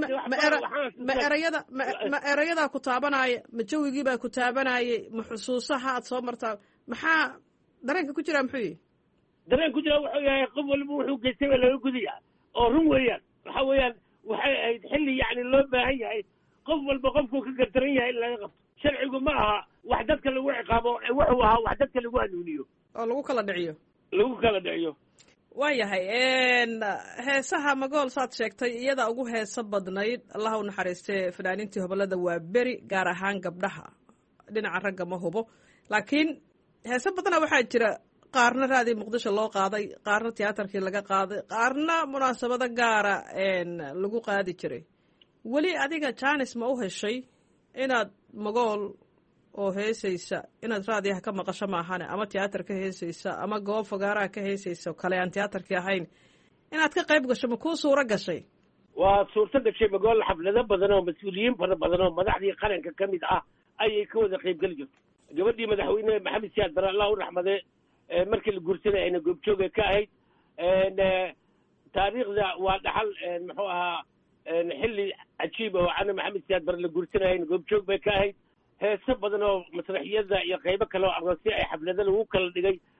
ma erayadaa ku taabanaya ma jawigiibaa ku taabanayay ma xusuusaha aad soo martaa maxaa dareenka ku jiraa muxuu yihi dareen ku jira wuxuu yahay qof waliba wuxuu geystay baa laga gudaya oo run weeyaan waxa weeyaan waxay ahayd xilli yacni loo baahan yahay qof walba qofkuu ka gardaran yahay in laga qabto sharcigu ma aha wax dadka lagu ciqaabo wuxuu ahaa wax dadka lagu hanuuniyo oo lagu kala dhiciyo waayahay heesaha magool saad sheegtay iyada ugu heeso badnayd allaha u naxariistee fanaaniintii hobolada waa beri gaar ahaan gabdhaha dhinaca ragga ma hubo laakiin heeso badana waxaa jira qaarna raadii muqdisho loo qaaday qaarna tiyaatarkii laga qaaday qaarna munaasabado gaara lagu qaadi jiray weli adiga janis ma u heshay inaad magool oo heesaysa inaad raadiyaha ka maqasho maahane ama tiyaatar ka heesaysa ama goob fogaaraha ka heesaysa kale aan tiyaatarkii ahayn inaad ka qayb gasho ma kuu suuro gashay waa suurto gashay magool xaflado badan oo mas-uuliyiin fara badan oo madaxdii qaranka ka mid ah ayay ka wada qayb geli jirto gabadhii madaxweyne maxamed siyaad bare allah u raxmade markii la guursanay ayna goobjooga ka ahayd taariikhda waa dhaxal muxuu ahaa xilli cajiib oo cana maxamed siyaad bare la guursanay ayna goobjoog bay ka ahayd heeso badan oo masraxiyada iyo qaybo kale oo aroosyo ay xaflado lagu kala dhigay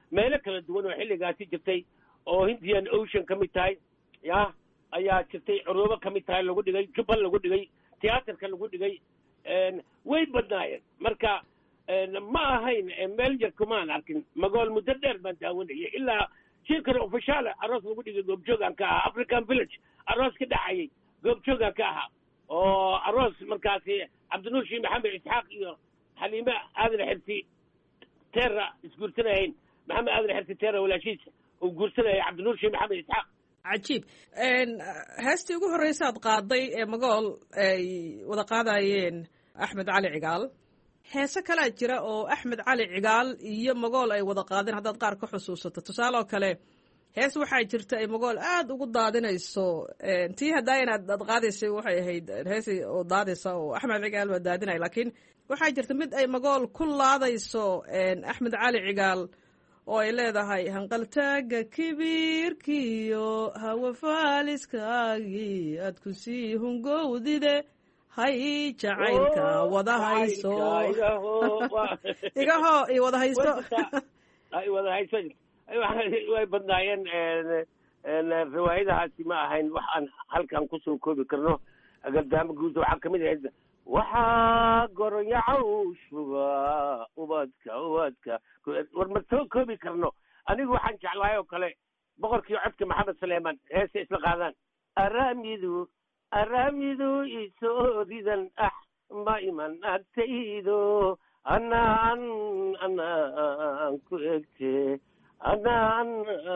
meelo kala duwan oo xilligaasi jirtay oo Indian Ocean ka mid tahay ya ayaa jirtay Curubo ka mid tahay lagu dhigay Jubal lagu dhigay tiyaatarka lagu dhigay way badnaayeen marka ma ahayn meel yar kumaan arkin magool muddo dheer baan daawanayay ilaa shirkar official aroos lagu dhigay goobjoogan ka ah African Village aroos ka dhacayay goobjoogan ka ah oo aroos markaasi Cabdinuur Sheekh Maxamed Isxaaq iyo Xaliime Aadan Xirsi Terra isguursanayeen maxamed aadan xirsi Terra walaashiisa uu guursanayay Cabdinuur Sheekh Maxamed Isxaaq cajiib heestii ugu horreysa aad qaaday ee magool ay wada qaadayeen Axmed Cali Cigaal heese kalaa jira oo Axmed Cali Cigaal iyo magool ay wada qaadeen haddaad qaar ka xusuusato tusaale oo kale hees waxaa jirta ay magool aad ugu daadinayso tii haddaayna aad qaadaysay waxay ahayd heesi oo daadaysa oo Axmed Cigaal waa daadinaya laakiin waxaa jirta mid ay magool ku laadayso Axmed Cali Cigaal oo ay leedahay hanqaltaaga kibirkiyo hawa faaliskaagii aad ku sii hungowdide hay jacaylka wada hayso igaho iyo wada hayso ay wada hayso way badnaayeen riwaayadahaasi ma ahayn wax aan halkan kusoo koobi karno agardaamo guud waxaa kamid ahayd waxaa goronyacow shuba ubadka war ma soo koobi karno anigu waxaan jeclahay oo kale boqorkii codka Maxamed Suleyman heese isla qaadaan aramidu isoo ridan ma iman agtaydo anaan ku egte anaan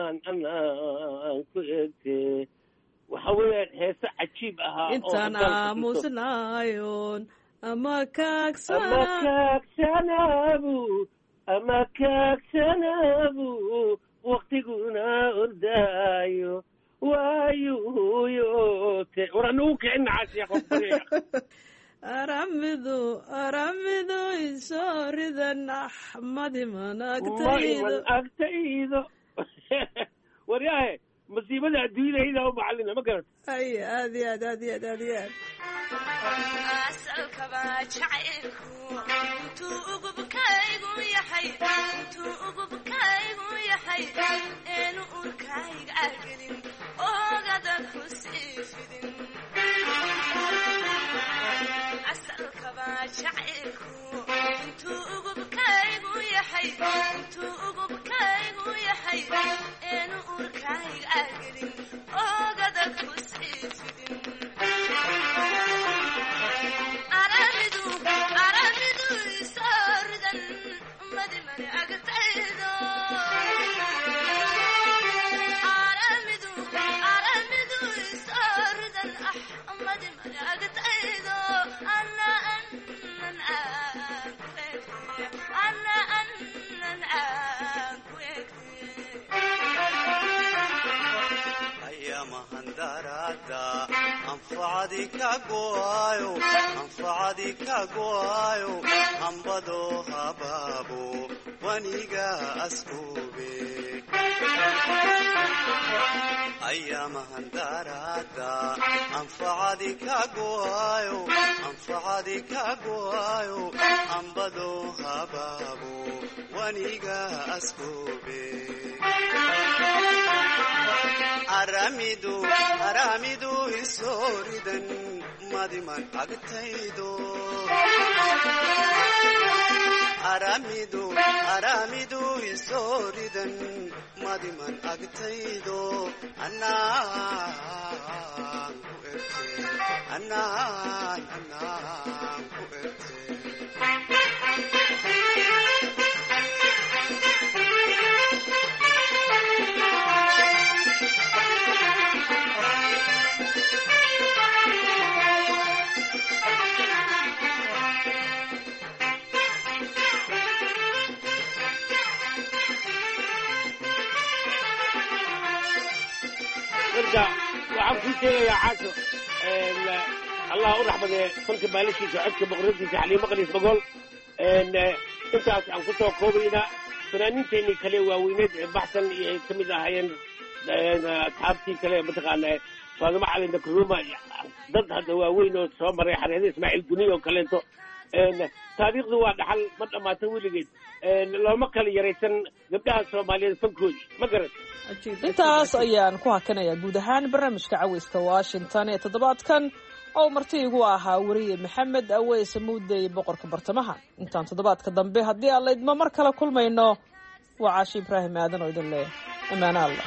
ku egte waxa weeyaan heese cajiib ahaa intaan aamusnaayoon ama kaagsanaabu waqtiguna ordaayo waayuyote waranugu kicin nacaasiya aramidu isoo ridan madiman agtaydo waryaahe masiibada adduunyadayda u macallina ma garata ay aad iyo aad asalkaba jacaylku intuu ugubkaygu yahay eenu urkayga gelin oogada ku sii fidin asalkaba jacaylku intuu ugubkaygu yahay eenu urkayga gelin oogada ku sii fidin aramidu isoridan madimani agtaydo aramidu isoridan madimani agtaydo anaan ku egte ayamahandarada anfacadi ka go'ayo ambado habaabo waniga askube ayamahandarada anfacadi ka go'ayo ambado habaabo waniga askube aramidu isoridan madiman agtaydo aramidu isoridan madiman agtaydo anaan ku egte waxaan kuu sheegayaa caasho allah u raxmadee kolka maalashiisa codka boqoradiisa xaliimo qaliis magool intaas aan kusoo koobaynaa fanaaniinteenii kale waaweyneed ee baxsan iyo ay ka mid ahaayeen asxaabtii kale mataqaana faadimo cali nakruma dad hadda waaweyn oo soo maray xareeda ismaaciil guni oo kaleeto taariikhdu waa dhaxal ma dhammaata weligeed looma kala yaraysan gabdhaha soomaaliyeed fankooda ma garan intaas ayaan ku hakanayaa guud ahaan barnaamijka caweyska washington ee toddobaadkan oo marti igu ahaa wariye maxamed aweys muudey boqorka bartamaha intaan toddobaadka dambe haddii aan laydma mar kale kulmayno waa caashi ibraahim aadan oo idin leh ammaano allah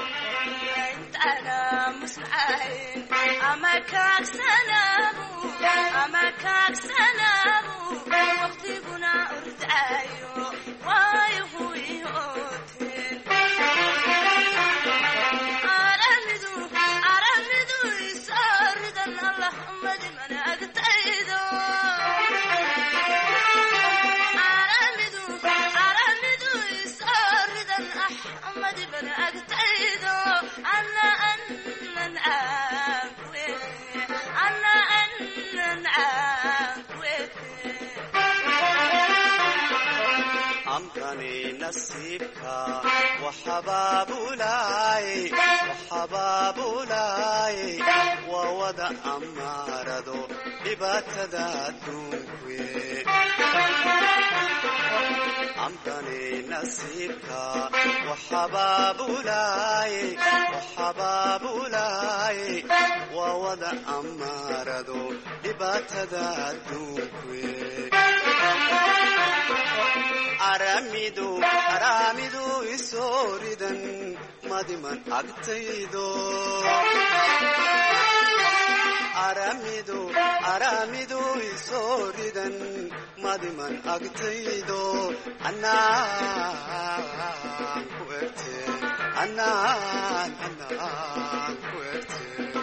nasiibka waxabaabulaay waa wada amaarado dhibaatada adduunkuwe amkani nasiibka waxabaabulaay waa wada amaarado dhibaatada adduunkuwe aramidu isooridan madiman agtaydo aramidu isooridan madiman agtaydo anaan ku egte anaan ku egte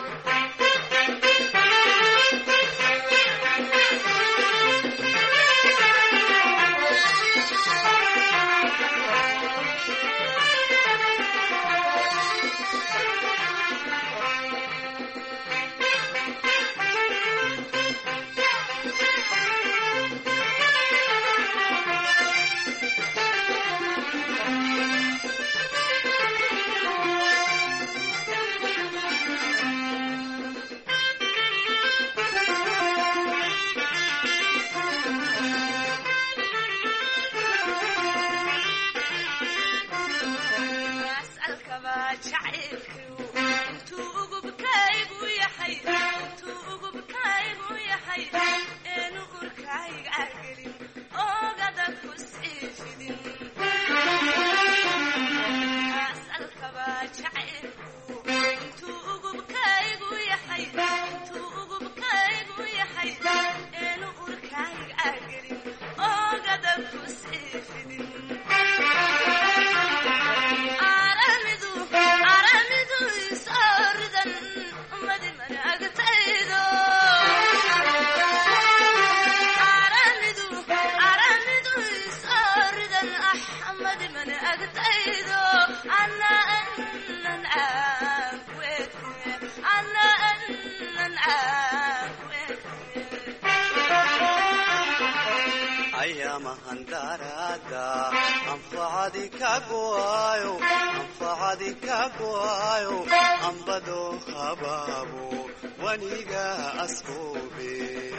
anfacadikaguayo ambado habaabo waniga askoobe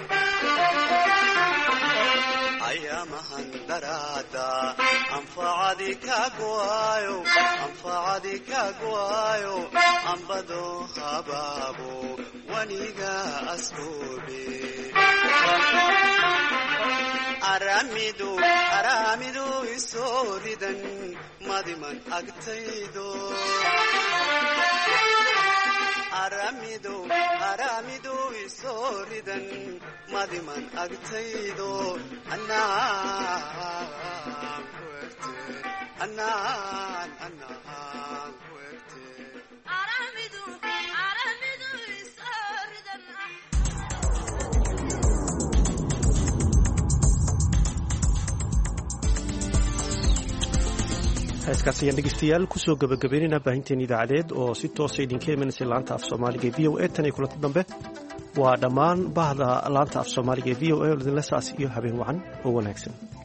ayamahandarada anfacadikaguayo ambado habaabo waniga askoobe aramidu isooridan madiman agtaydo aramidu isooridan madiman agtaydo anaan ku egte anaan ku egte heeskaas ayaan dhegeystayaal kusoo gabagabeynayna baahinteen idaacadeed oo si toosa idinka imanaysa laanta af soomaaliga ee v o a tan iyo kulanti dambe waa dhammaan bahda laanta af soomaaliga ee v o a oo idinla saas iyo habeen wacan oo wanaagsan